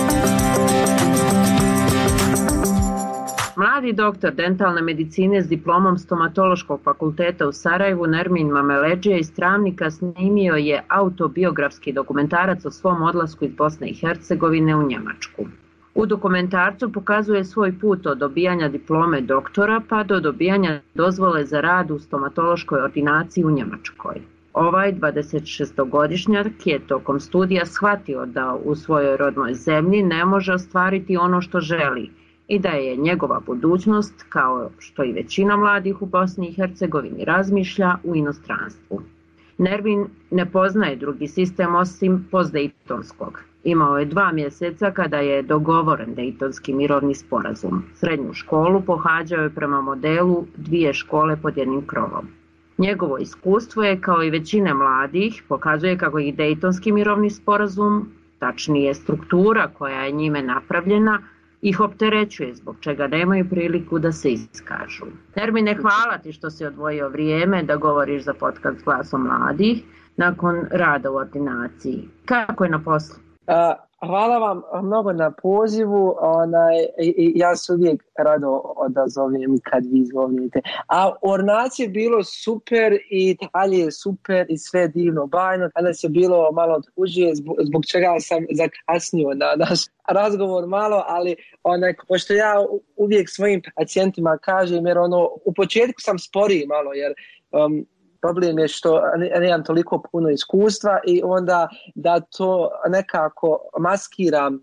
Mladi doktor dentalne medicine s diplomom stomatološkog fakulteta u Sarajevu Nermin Mameleđija iz Travnika snimio je autobiografski dokumentarac o svom odlasku iz Bosne i Hercegovine u Njemačku. U dokumentarcu pokazuje svoj put od dobijanja diplome doktora pa do dobijanja dozvole za rad u stomatološkoj ordinaciji u Njemačkoj. Ovaj 26-godišnjak je tokom studija shvatio da u svojoj rodnoj zemlji ne može ostvariti ono što želi i da je njegova budućnost, kao što i većina mladih u Bosni i Hercegovini razmišlja, u inostranstvu. Nermin ne poznaje drugi sistem osim postdejtonskog. Imao je 2 mjeseca kada je dogovoren Dejtonski mirovni sporazum. Srednju školu pohađao je prema modelu 2 škole pod jednim krovom. Njegovo iskustvo je, kao i većine mladih, pokazuje kako i Dejtonski mirovni sporazum, tačnije struktura koja je njime napravljena, ih opterećuje, zbog čega nemaju priliku da se iskažu. Nermine, hvala ti što si odvojio vrijeme da govoriš za podcast Glasom mladih nakon rada u ordinaciji. Kako je na poslu? Hvala vam mnogo na pozivu. Ja se uvijek rado odazovem kad vi zovnite. A u ordinaciji je bilo super i dalje je super i sve divno bajno. Danas je bilo malo tužije, zbog čega sam zakasnio na naš razgovor malo, ali pošto ja uvijek svojim pacijentima kažem, jer u početku sam sporiji malo, jer problem je što nemam toliko puno iskustva i onda da to nekako maskiram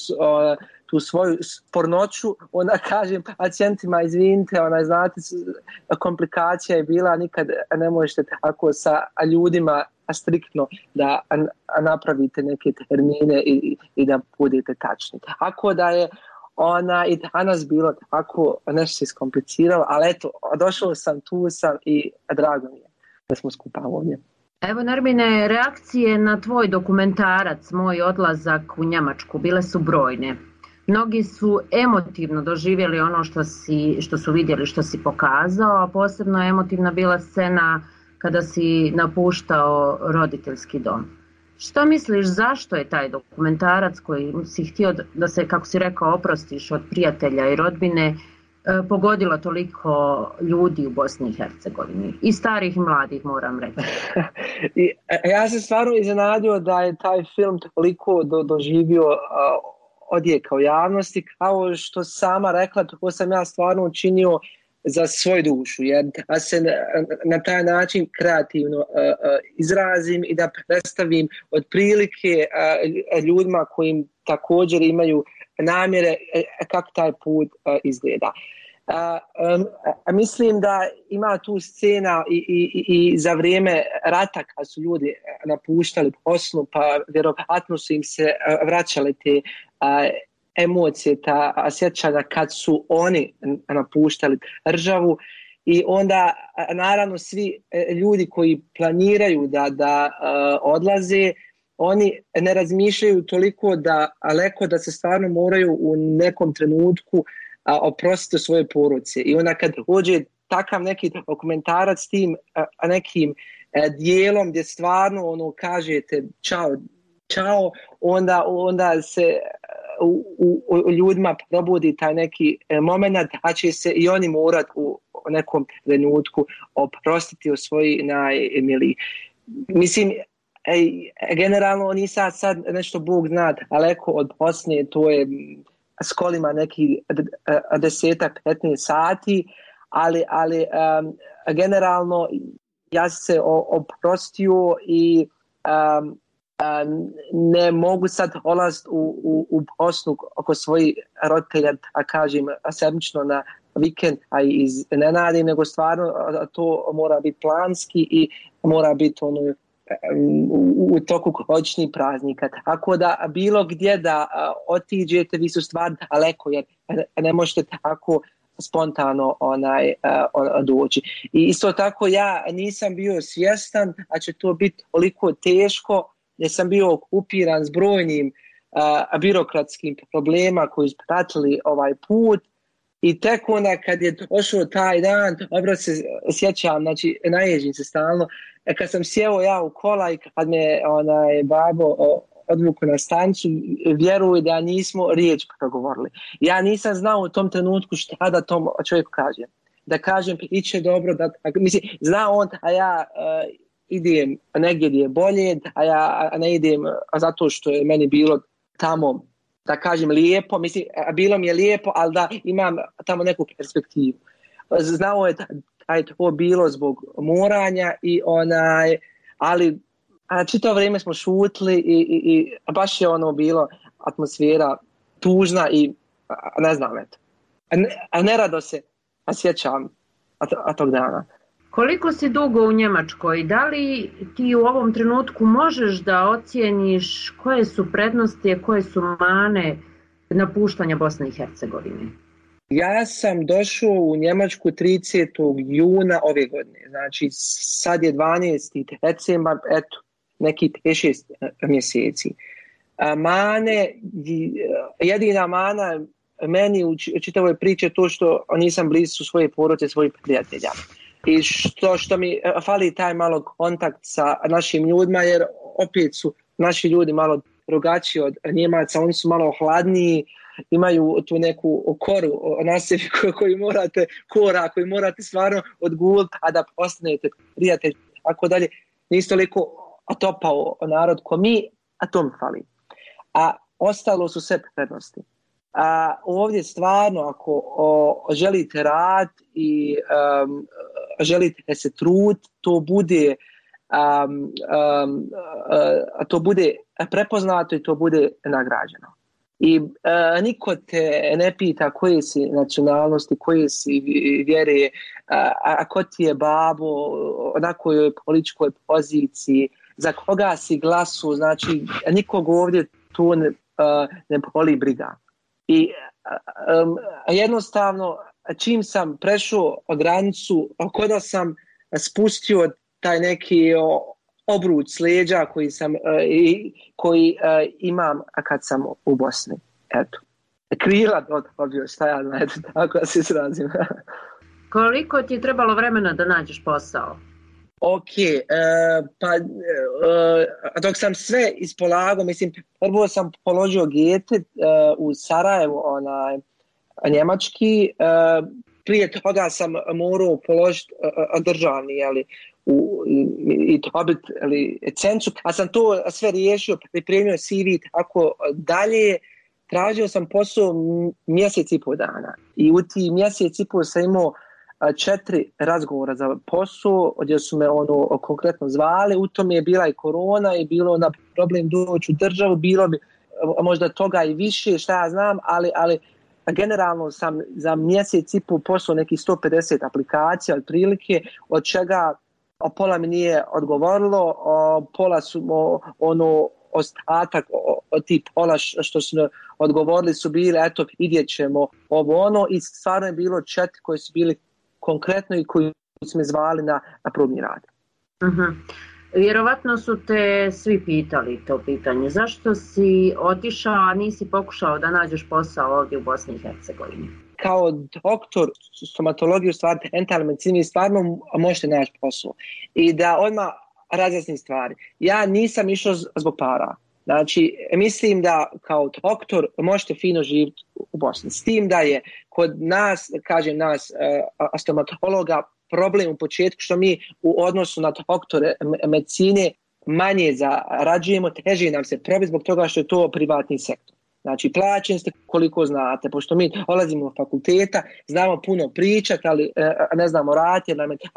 tu svoju spornoću, onda kažem pacijentima izvinite, znate, komplikacija je bila, nikad ne možete tako sa ljudima striktno da napravite neke termine i da budete tačni. Ako da je i danas bilo tako nešto se iskompliciralo, ali eto, došao sam, tu sam i drago mi je da smo skupa ovdje. Evo, Nermine, reakcije na tvoj dokumentarac Moj odlazak u Njemačku bile su brojne. Mnogi su emotivno doživjeli ono što su vidjeli, što si pokazao, a posebno je emotivna bila scena kada si napuštao roditeljski dom. Što misliš, zašto je taj dokumentarac koji si htio da se, kako si rekao, oprostiš od prijatelja i rodbine, pogodilo toliko ljudi u Bosni i Hercegovini? I starih i mladih, moram reći. Ja se stvarno iznenadio da je taj film toliko doživio odjeka u javnosti. Kao što sama rekla, to sam ja stvarno učinio za svoju dušu, jer da se na taj način kreativno izrazim i da predstavim otprilike ljudima kojim također imaju namjere kako taj put izgleda. Mislim da ima tu scena i za vrijeme rata kad su ljudi napuštali poslu, pa vjerovatno su im se vraćale te emocije, ta sjećanja kad su oni napuštali državu i onda naravno svi ljudi koji planiraju da odlaze, oni ne razmišljaju toliko daleko da se stvarno moraju u nekom trenutku oprostiti svoje poruce. I onda kad uđe takav neki dokumentarac s tim nekim dijelom gdje stvarno kažete čao, onda se u ljudima probudi taj neki moment, a će se i oni morati u nekom trenutku oprostiti od svojih najmilijih. Mislim, generalno nisam sad nešto Bog zna daleko od Bosne, to je s kolima nekih 10-15 sati, ali generalno ja se oprostio i ne mogu sad olaziti u Bosnu oko svojih roditelja, a kažem sedmično na vikend, a iznenadim, nego stvarno to mora biti planski i mora biti u toku godišnjih praznika. Tako da bilo gdje da otiđete, vi su stvarno daleko, jer ne možete tako spontano doći. I isto tako ja nisam bio svjestan, a će to biti toliko teško, jer sam bio okupiran s brojnim birokratskim problema koji su pratili ovaj put. I tek onda kad je došao taj dan, dobro se sjećam, znači naježim se stalno, kad sam sjeo ja u kola i kad me babo odvuku na stanicu, vjeruj da nismo riječ progovorili. Ja nisam znao u tom trenutku šta da tom čovjeku kažem. Da kažem, iće dobro, mislim, zna on, a ja idem negdje gdje je bolje, a ja ne idem zato što je meni bilo tamo, da kažem, lijepo, mislim, bilo mi je lijepo, ali da imam tamo neku perspektivu. Znao je da je to bilo zbog moranja i ali čitavo vrijeme smo šutili i baš je ono bilo atmosfera tužna i ne znam, eto. A nerado se sjećam tog dana. Koliko si dugo u Njemačkoj? Da li ti u ovom trenutku možeš da ocijeniš koje su prednosti, koje su mane napuštanja Bosne i Hercegovine? Ja sam došao u Njemačku 30. juna ove godine. Znači sad je 12. decembar, eto, neki 6 mjeseci. Mane, jedina mana meni u čitavoj priči to što nisam blizu svoje porodice, svojih prijatelja. I što mi fali taj malo kontakt sa našim ljudima, jer opet su naši ljudi malo drugačiji od Njemaca, oni su malo hladniji, imaju tu neku koru na sebi koji morate stvarno odguliti, a da postanete prijatelj, tako dalje. Nisi toliko topao narod ko mi, a to mi fali. A ostalo su sve prednosti. A ovdje stvarno ako želite rad i želite se trud, to bude prepoznato i to bude nagrađeno. I niko te ne pita koje si nacionalnosti, koje si vjere, a ko ti je babo, na kojoj političkoj poziciji, za koga si glasu, znači nikog ovdje tu ne boli briga. I jednostavno čim sam prešao granicu, kada sam spustio taj neki obruč s leđa koji imam kad sam u Bosni. Eto. Krila dobio, šta ja znam, tako da se izrazim. Koliko ti je trebalo vremena da nađeš posao? Ok, dok sam sve ispolagao, mislim, prvo sam položio GETE u Sarajevu, njemački, prije toga sam morao položiti državni, i dobiti licencu, a sam to sve riješio, pripremio CV, tako dalje. Tražio sam posao mjesec i pol dana i u ti mjesec i pol sam imao 4 razgovora za posao, gdje su me konkretno zvali. U tom je bila i korona i bilo na problem doći u državu, bilo bi možda toga i više, šta ja znam, ali generalno sam za mjesec i pol poslao nekih 150 aplikacija otprilike, od čega pola mi nije odgovorilo, pola su ostatak od tih pola što su odgovorili su bili, eto, vidjet ćemo i stvarno je bilo 4 koji su bili konkretno i koji su me zvali na probni rad. Uh-huh. Vjerovatno su te svi pitali to pitanje. Zašto si otišao, a nisi pokušao da nađeš posao ovdje u Bosni i Hercegovini? Kao doktor stomatologije, stvarno dentalne medicine, stvarno možete naći posao. I da odmah razjasnim stvari. Ja nisam išao zbog para. Znači, mislim da kao doktor možete fino živjeti u Bosni. S tim da je kod nas, kažem nas, stomatologa, problem u početku što mi u odnosu na doktore medicine manje zarađujemo, teže nam se probi zbog toga što je to privatni sektor. Znači, plaćen ste koliko znate, pošto mi dolazimo od fakulteta, znamo puno pričati, ali ne znamo raditi, jer nam je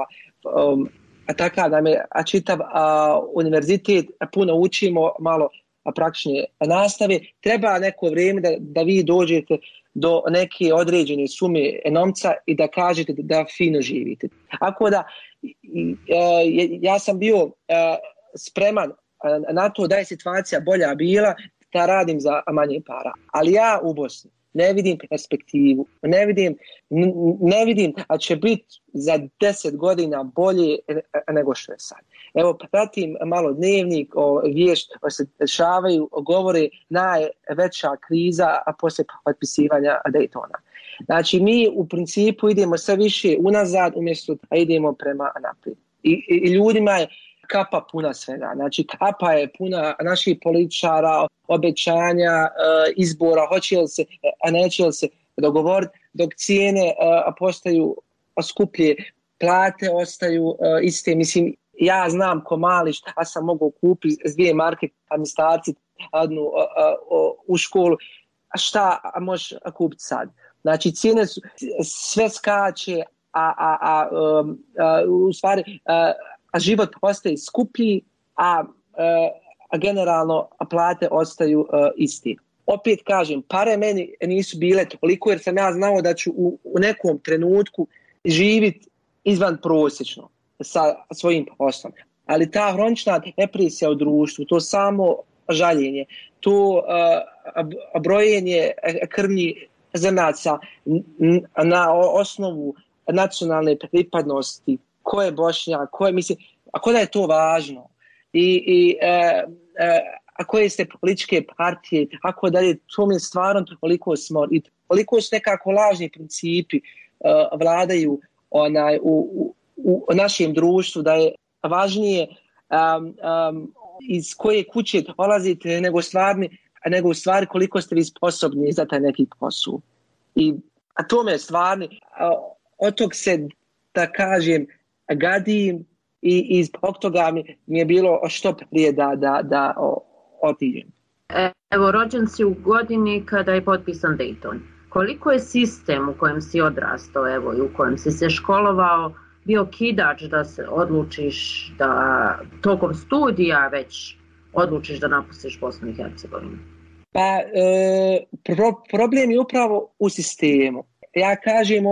takav nam je čitav univerzitet, puno učimo, malo praktične nastave. Treba neko vrijeme da vi dođete do neke određene sume novca i da kažete da fino živite. Ako da, ja sam bio spreman na to da je situacija bolja bila, da radim za manje para. Ali ja u Bosni ne vidim perspektivu, ne vidim da će biti za 10 godina bolje nego što je sad. Evo, pratim malo dnevnik, vijesti se dešavaju, govore najveća kriza poslije potpisivanja Daytona. Znači, mi u principu idemo sve više unazad umjesto da idemo prema naprijed. I ljudima je kapa puna svega. Znači, kapa je puna naših političara, obećanja, izbora, hoće li se, a neće li se dogovoriti, dok cijene postaju skuplje, plate ostaju iste. Mislim, ja znam ko mali šta sam mogao kupiti s 2 marke, a mi starci adnu u školu, a šta možeš kupiti sad? Znači, cijene su sve skače, u stvari život ostaje skuplji, a generalno plate ostaju isti. Opet kažem, pare meni nisu bile toliko jer sam ja znao da ću u nekom trenutku živjeti izvan prosječno sa svojim poslom. Ali ta hronična depresija u društvu, to samo žaljenje, to brojenje krvnih zrnaca na osnovu nacionalne pripadnosti, ko je Bošnjak, ako da je to važno a koje ste političke partije, ako da je to mi stvarno toliko smor i toliko su nekako lažni principi vladaju u našem društvu, da je važnije iz koje kuće dolazite nego u stvari koliko ste vi sposobni za taj neki posao. A to me stvarno, od tog se, da kažem, gadim i zbog toga mi je bilo što prije da otiđem. Evo, rođen si u godini kada je potpisan Dayton. Koliko je sistem u kojem si odrastao, evo, i u kojem si se školovao, bio kidač da se odlučiš da tokom studija već odlučiš da napustiš Bosnu i Hercegovinu? Pa, problem je upravo u sistemu. Ja kažem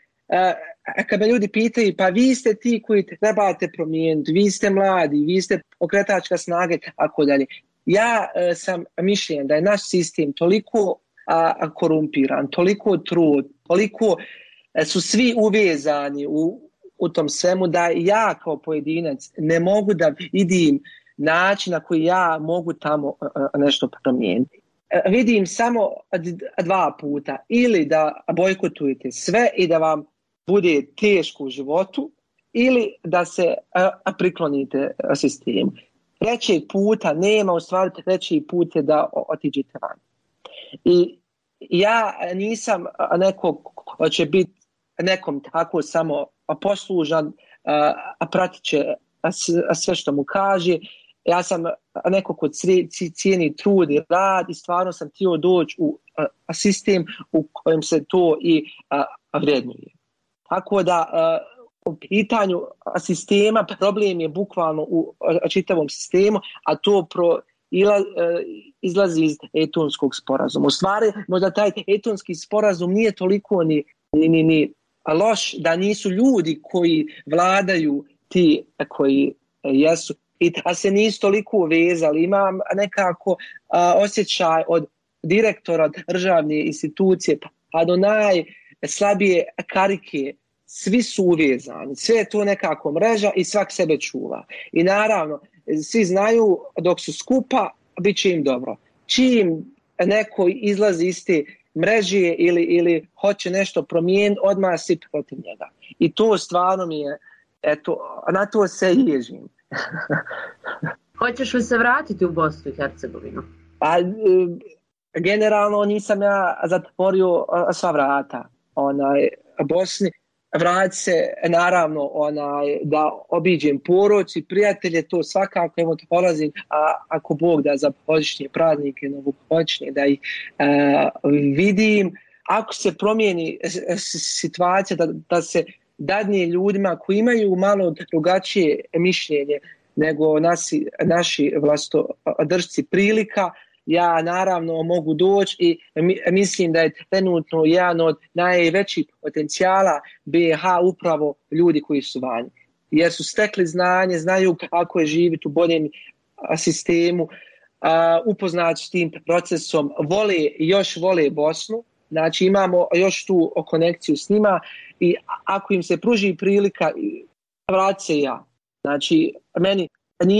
kad me ljudi pitaju, pa vi ste ti koji trebate promijeniti, vi ste mladi, vi ste pokretačka snage, tako dalje. Ja sam mišljenja da je naš sistem toliko korumpiran, toliko trud, toliko su svi uvezani u tom svemu da ja kao pojedinac ne mogu da vidim način na koji ja mogu tamo nešto promijeniti. Vidim samo dva puta, ili da bojkotujete sve i da vam bude teško u životu, ili da se priklonite sistemu. Trećeg puta nema, u stvari treći put je da otiđete van. I ja nisam neko ko će biti nekom tako samo poslužan, a pratit će sve što mu kaže. Ja sam neko ko cijeni trud i rad i stvarno sam htio doći u sistem u kojem se to i vrednuje. Tako da u pitanju sistema problem je bukvalno u čitavom sistemu, a to izlazi iz Daytonskog sporazuma. U stvari, možda taj Daytonski sporazum nije toliko ni loš, da nisu ljudi koji vladaju ti koji jesu i da se nisu toliko uvezali. Imam nekako osjećaj od direktora državne institucije pa do najslabije karike, svi su uvezani, sve je to nekako mreža i svak sebe čuva. I naravno, svi znaju dok su skupa, bit će im dobro. Čim neko izlazi iz te mreže ili hoće nešto promijeniti, odmah si protiv njega. I to stvarno mi je, na to se ježim. Hoćeš li se vratiti u Bosnu i Hercegovinu? Pa, generalno nisam ja zatvorio sva vrata Bosni. Vrati se, naravno, da obiđem porodicu i prijatelje, to svakako, evo dolazim, ako Bog da za božićne praznike, novogodišnje, da ih vidim. Ako se promijeni situacija, da se ljudima koji imaju malo drugačije mišljenje nego naši vlastodržci prilika, ja naravno mogu doći i mislim da je trenutno jedan od najvećih potencijala BiH upravo ljudi koji su vani. Jer su stekli znanje, znaju kako je živjeti u boljem sistemu, upoznati s tim procesom, vole Bosnu, znači imamo još tu konekciju s njima i ako im se pruži prilika, vrati se ja. Znači, meni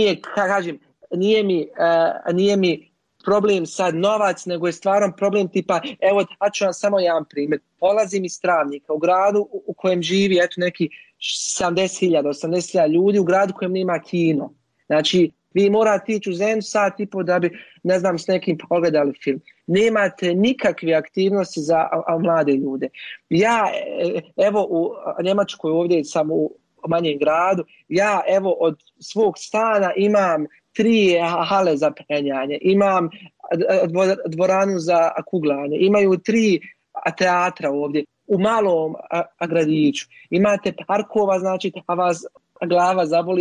nije mi problem sad novac, nego je stvaran problem tipa, evo, da ću vam samo jedan primjer. Polazim iz Travnika, u gradu u kojem živi neki 70.000, 80.000 ljudi, u gradu u kojem nema kino. Znači, vi morate ići u zemlju sat i po da bi, ne znam, s nekim pogledali film. Nemate nikakve aktivnosti za mlade ljude. Ja, evo, u Njemačkoj, ovdje sam u manjem gradu, ja, evo, od svog stana imam 3 hale za penjanje, imam dvoranu za kuglanje, imaju 3 teatra ovdje u malom gradiću. Imate parkova, znači, a vas glava zaboli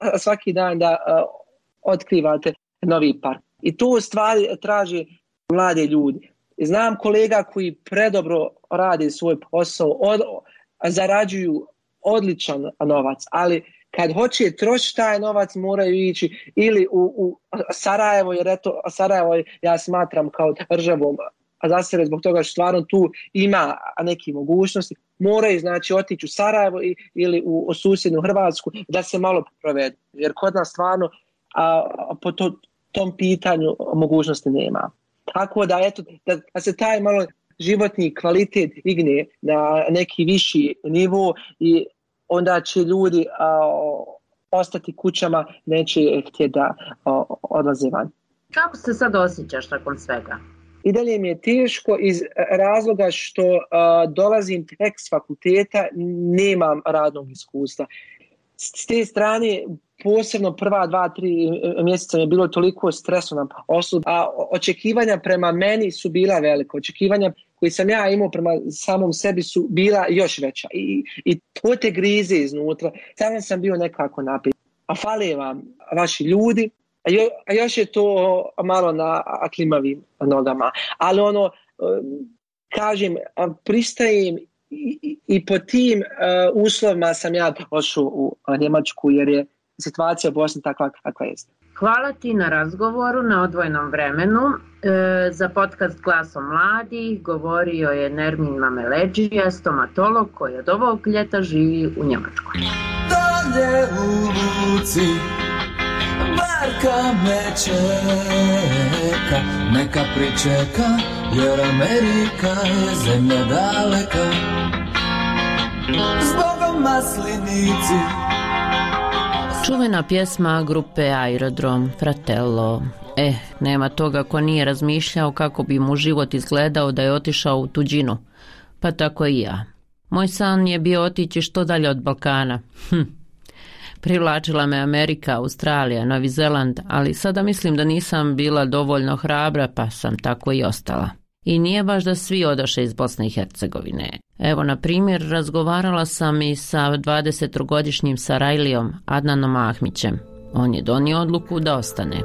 svaki dan da otkrivate novi park. I to u stvari traži mlade ljudi. Znam kolega koji predobro rade svoj posao, zarađuju odličan novac, ali kad hoće trošiti taj novac moraju ići ili u Sarajevo, jer eto Sarajevo ja smatram kao državom za sebe zbog toga što stvarno tu ima neke mogućnosti, moraju znači otići u Sarajevo ili u susjednu Hrvatsku da se malo provedu, jer kod nas stvarno po tom pitanju mogućnosti nema. Tako da eto da se taj malo životni kvalitet digne na neki viši nivo i onda će ljudi ostati kućama, neće htjeti da odlaze van. Kako se sad osjećaš nakon svega? I dalje mi je teško iz razloga što dolazim tek s fakulteta, nemam radnog iskustva. S te strane, posebno prva 2-3 mjeseca mi je bilo toliko stresno, a očekivanja prema meni su bila velika. Očekivanja koje sam ja imao prema samom sebi su bila još veća. I to te grize iznutra. Samo sam bio nekako napet. A fale vam vaši ljudi, a još je to malo na klimavim nogama. Ali kažem, pristajem i po tim uslovima sam ja došao u Njemačku jer je situacija u Bosni takva kakva je. Hvala ti na razgovoru na odvojenom vremenu. Za podcast Glasom mladih govorio je Nermin Mameleđija, stomatolog koji od ovog ljeta živi u Njemačkoj. Dalje u luci barka me čeka, neka pričeka, jer Amerika je zemlja daleka. Zbogom maslinici. Čuvena pjesma grupe Aerodrom, Fratello. Nema toga ko nije razmišljao kako bi mu život izgledao da je otišao u tuđinu. Pa tako i ja. Moj san je bio otići što dalje od Balkana. Privlačila me Amerika, Australija, Novi Zeland, ali sada mislim da nisam bila dovoljno hrabra, pa sam tako i ostala. I nije baš da svi odaše iz Bosne i Hercegovine. Evo, na primjer, razgovarala sam i sa 20-godišnjim Sarajlijom, Adnanom Ahmićem. On je donio odluku da ostane.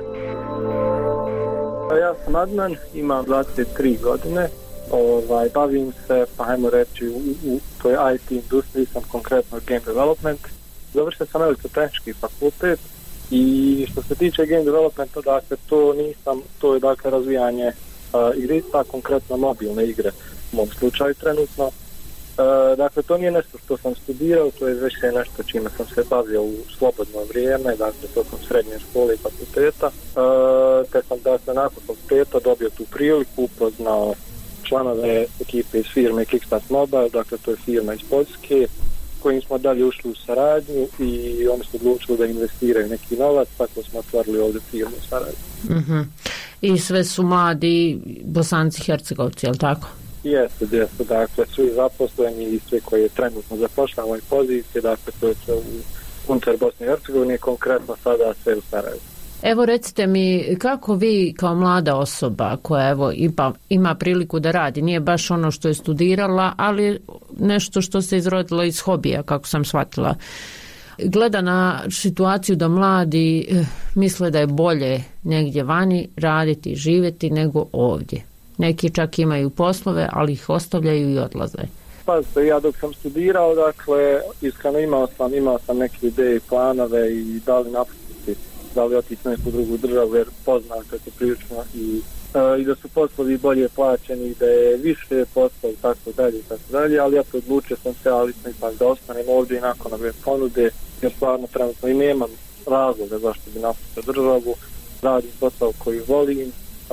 Ja sam Adnan, imam 23 godine. Bavim se, pa hajmo reći, u toj IT industriji, sam konkretno game development. Završio sam elektrotehnički fakultet i što se tiče game developmenta, dakle, to je dakle razvijanje igrica, konkretno mobilne igre u mom slučaju trenutno. Dakle, to nije nešto što sam studirao, to je već nešto čime sam se bavio u slobodno vrijeme, dakle, tokom srednje škole i fakulteta. Te sam, dakle, nakon fakulteta dobio tu priliku, upoznao članove ekipe iz firme Kickstart Mobile, dakle, to je firma iz Poljske, kojim smo dalje ušli u saradnju i oni su odlučili da investiraju neki novac, tako smo otvorili ovdje firmu u Sarajevu. Mm-hmm. I sve su mladi Bosanci Hercegovci, je li tako? Jeste, dakle, svi zaposleni i sve koji je trenutno zapošljava ovoj poziciji, dakle, to je sve unutar Bosne i Hercegovine, konkretno sada sve u Sarajevu. Evo, recite mi, kako vi kao mlada osoba koja ima priliku da radi, nije baš ono što je studirala, ali nešto što se izrodilo iz hobija, kako sam shvatila, gleda na situaciju da mladi misle da je bolje negdje vani raditi i živjeti nego ovdje. Neki čak imaju poslove, ali ih ostavljaju i odlaze. Pa ja dok sam studirao, dakle, iskreno imao sam neke ideje i planove i da li otići na neku drugu državu, jer poznate je prilično i da su poslovi bolje plaćeni, da je više posla i tako dalje, ali ja to odlučio sam se, ali sam ipak da ostanem ovdje i nakon ove ponude, jer stvarno trenutno i nemam razloga zašto bi napustio državu, radim posao koji volim,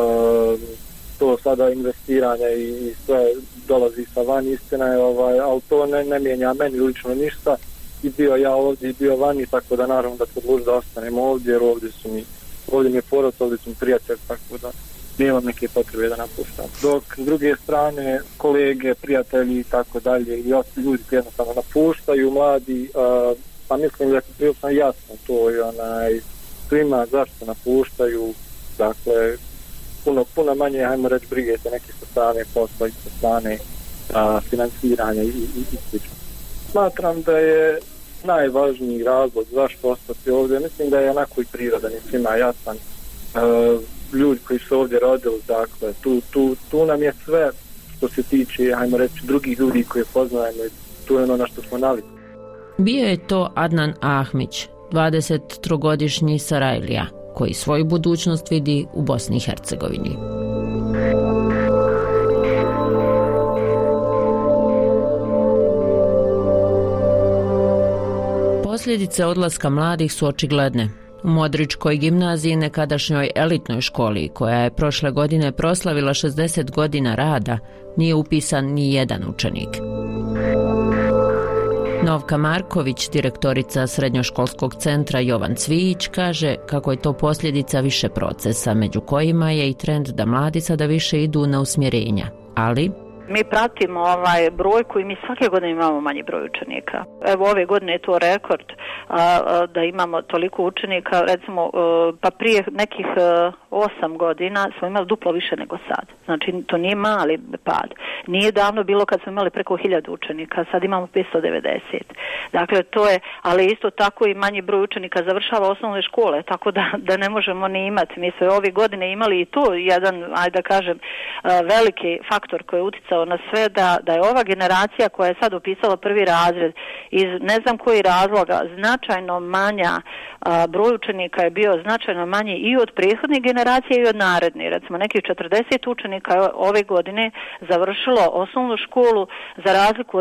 to sada investiranje i sve dolazi sa van, istina je, ali to ne mijenja meni lično ništa. I bio ja ovdje i bio vani, tako da naravno da se odlučio da ostanem ovdje, jer ovdje mi je porod, ovdje su mi prijatelj, tako da nemam neke potrebe da napuštam. Dok s druge strane kolege, prijatelji i tako dalje i ostali ljudi koji jednostavno napuštaju, mladi, pa mislim da je prilično jasno to i svima zašto napuštaju, dakle puno manje, hajmo reći, brige se neke sa strane posla i sa strane financiranja i slično. Smatram da je najvažniji razlog zašto ostati ovdje. Mislim da je onako i prirodan i svima jasan. Ljudi koji su ovdje rodili, dakle, tu nam je sve što se tiče, ajmo reći, drugih ljudi koje poznajemo i tu je ono na što smo navikli. Bio je to Adnan Ahmić, 23-godišnji Sarajlija, koji svoju budućnost vidi u Bosni i Hercegovini. Posljedice odlaska mladih su očigledne. U Modričkoj gimnaziji, nekadašnjoj elitnoj školi, koja je prošle godine proslavila 60 godina rada, nije upisan ni jedan učenik. Novka Marković, direktorica srednjoškolskog centra Jovan Cvijić, kaže kako je to posljedica više procesa, među kojima je i trend da mladi sada više idu na usmjerenja, ali mi pratimo brojku i mi svake godine imamo manji broj učenika. Evo ove godine je to rekord da imamo toliko učenika, recimo pa prije nekih 8 godina smo imali duplo više nego sad. Znači to nije mali pad. Nije davno bilo kad smo imali preko 1000 učenika, sad imamo 590. Dakle to je, ali isto tako i manji broj učenika završava osnovne škole, tako da ne možemo ni imati. Mi smo ove godine imali i to jedan, ajde da kažem, veliki faktor koji je uticao na sve da je ova generacija koja je sad upisala prvi razred iz ne znam koji razloga značajno manja, broj učenika je bio značajno manji i od prethodnih generacija i od narednih. Recimo nekih 40 učenika ove godine završilo osnovnu školu za razliku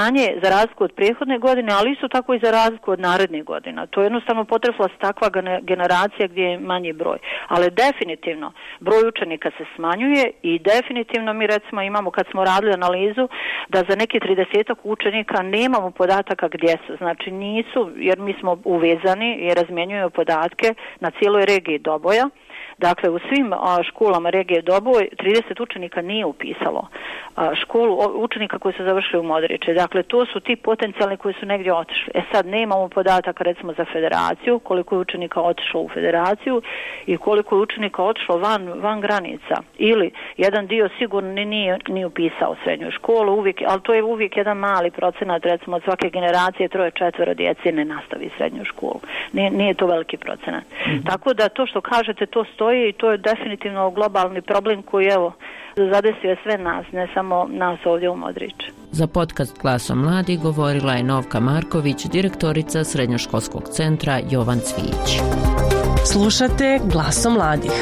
od prethodne godine, ali isto tako i za razliku od narednih godina. To je jednostavno potresla takva generacija gdje je manji broj. Ali definitivno broj učenika se smanjuje i definitivno mi recimo imamo, kad smo radili analizu, da za neki 30 učenika nemamo podataka gdje su. Znači nisu, jer mi smo uvezani i razmjenjujemo podatke na cijeloj regiji Doboja. Dakle, u svim školama regije Doboj 30 učenika nije upisalo školu, učenika koji su završili u Modriče. Dakle, to su ti potencijalni koji su negdje otišli. Sad nemamo podataka recimo za federaciju, koliko je učenika otišlo u federaciju i koliko je učenika otišlo van granica. Ili jedan dio sigurno nije upisao srednju školu, ali to je uvijek jedan mali procenat, recimo od svake generacije 3-4 djece ne nastavi srednju školu. Nije to veliki procenat. Tako da to što kažete, to stoji i to je definitivno globalni problem koji zadesio sve nas, ne samo nas ovdje u Modriču. Za podcast Glasom mladih govorila je Novka Marković, direktorica srednjoškolskog centra Jovan Cvijić. Slušate Glasom mladih.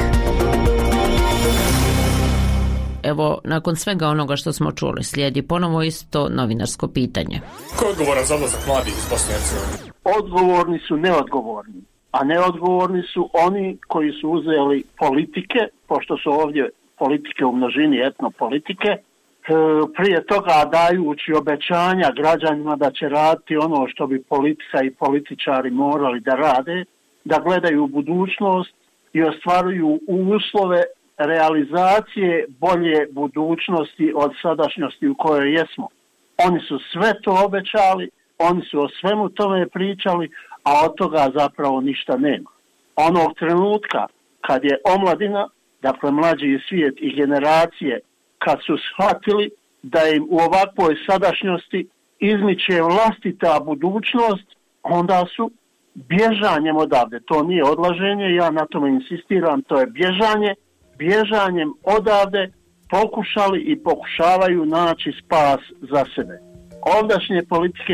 Evo, nakon svega onoga što smo čuli, slijedi ponovo isto novinarsko pitanje. Ko je odgovoran za odlazak mladih iz Bosne i Hercegovine? Odgovorni su neodgovorni. A neodgovorni su oni koji su uzeli politike, pošto su ovdje politike u množini, etnopolitike, prije toga dajući obećanja građanima da će raditi ono što bi politika i političari morali da rade, da gledaju u budućnost i ostvaruju uslove realizacije bolje budućnosti od sadašnjosti u kojoj jesmo. Oni su sve to obećali, oni su o svemu tome pričali, a od toga zapravo ništa nema. Onog trenutka kad je omladina, dakle mlađi svijet i generacije, kad su shvatili da im u ovakvoj sadašnjosti izmiče vlastita budućnost, onda su bježanjem odavde, to nije odlaženje, ja na tome insistiram, to je bježanjem odavde pokušali i pokušavaju naći spas za sebe. Ovdašnje politike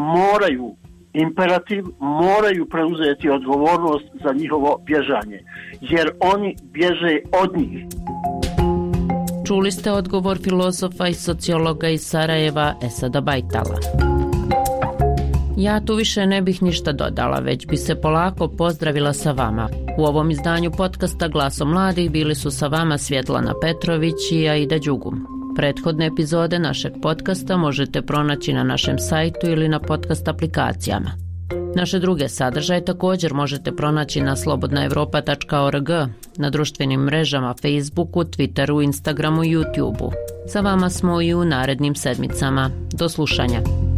moraju preuzeti odgovornost za njihovo bježanje, jer oni bježe od njih. Čuli ste odgovor filozofa i sociologa iz Sarajeva Esada Bajtala. Ja tu više ne bih ništa dodala, već bi se polako pozdravila sa vama. U ovom izdanju podcasta Glasom mladih bili su sa vama Svjetlana Petrović i Aida Đugum. Prethodne epizode našeg podcasta možete pronaći na našem sajtu ili na podcast aplikacijama. Naše druge sadržaje također možete pronaći na slobodnaevropa.org, na društvenim mrežama Facebooku, Twitteru, Instagramu i YouTubeu. Sa vama smo i u narednim sedmicama. Do slušanja.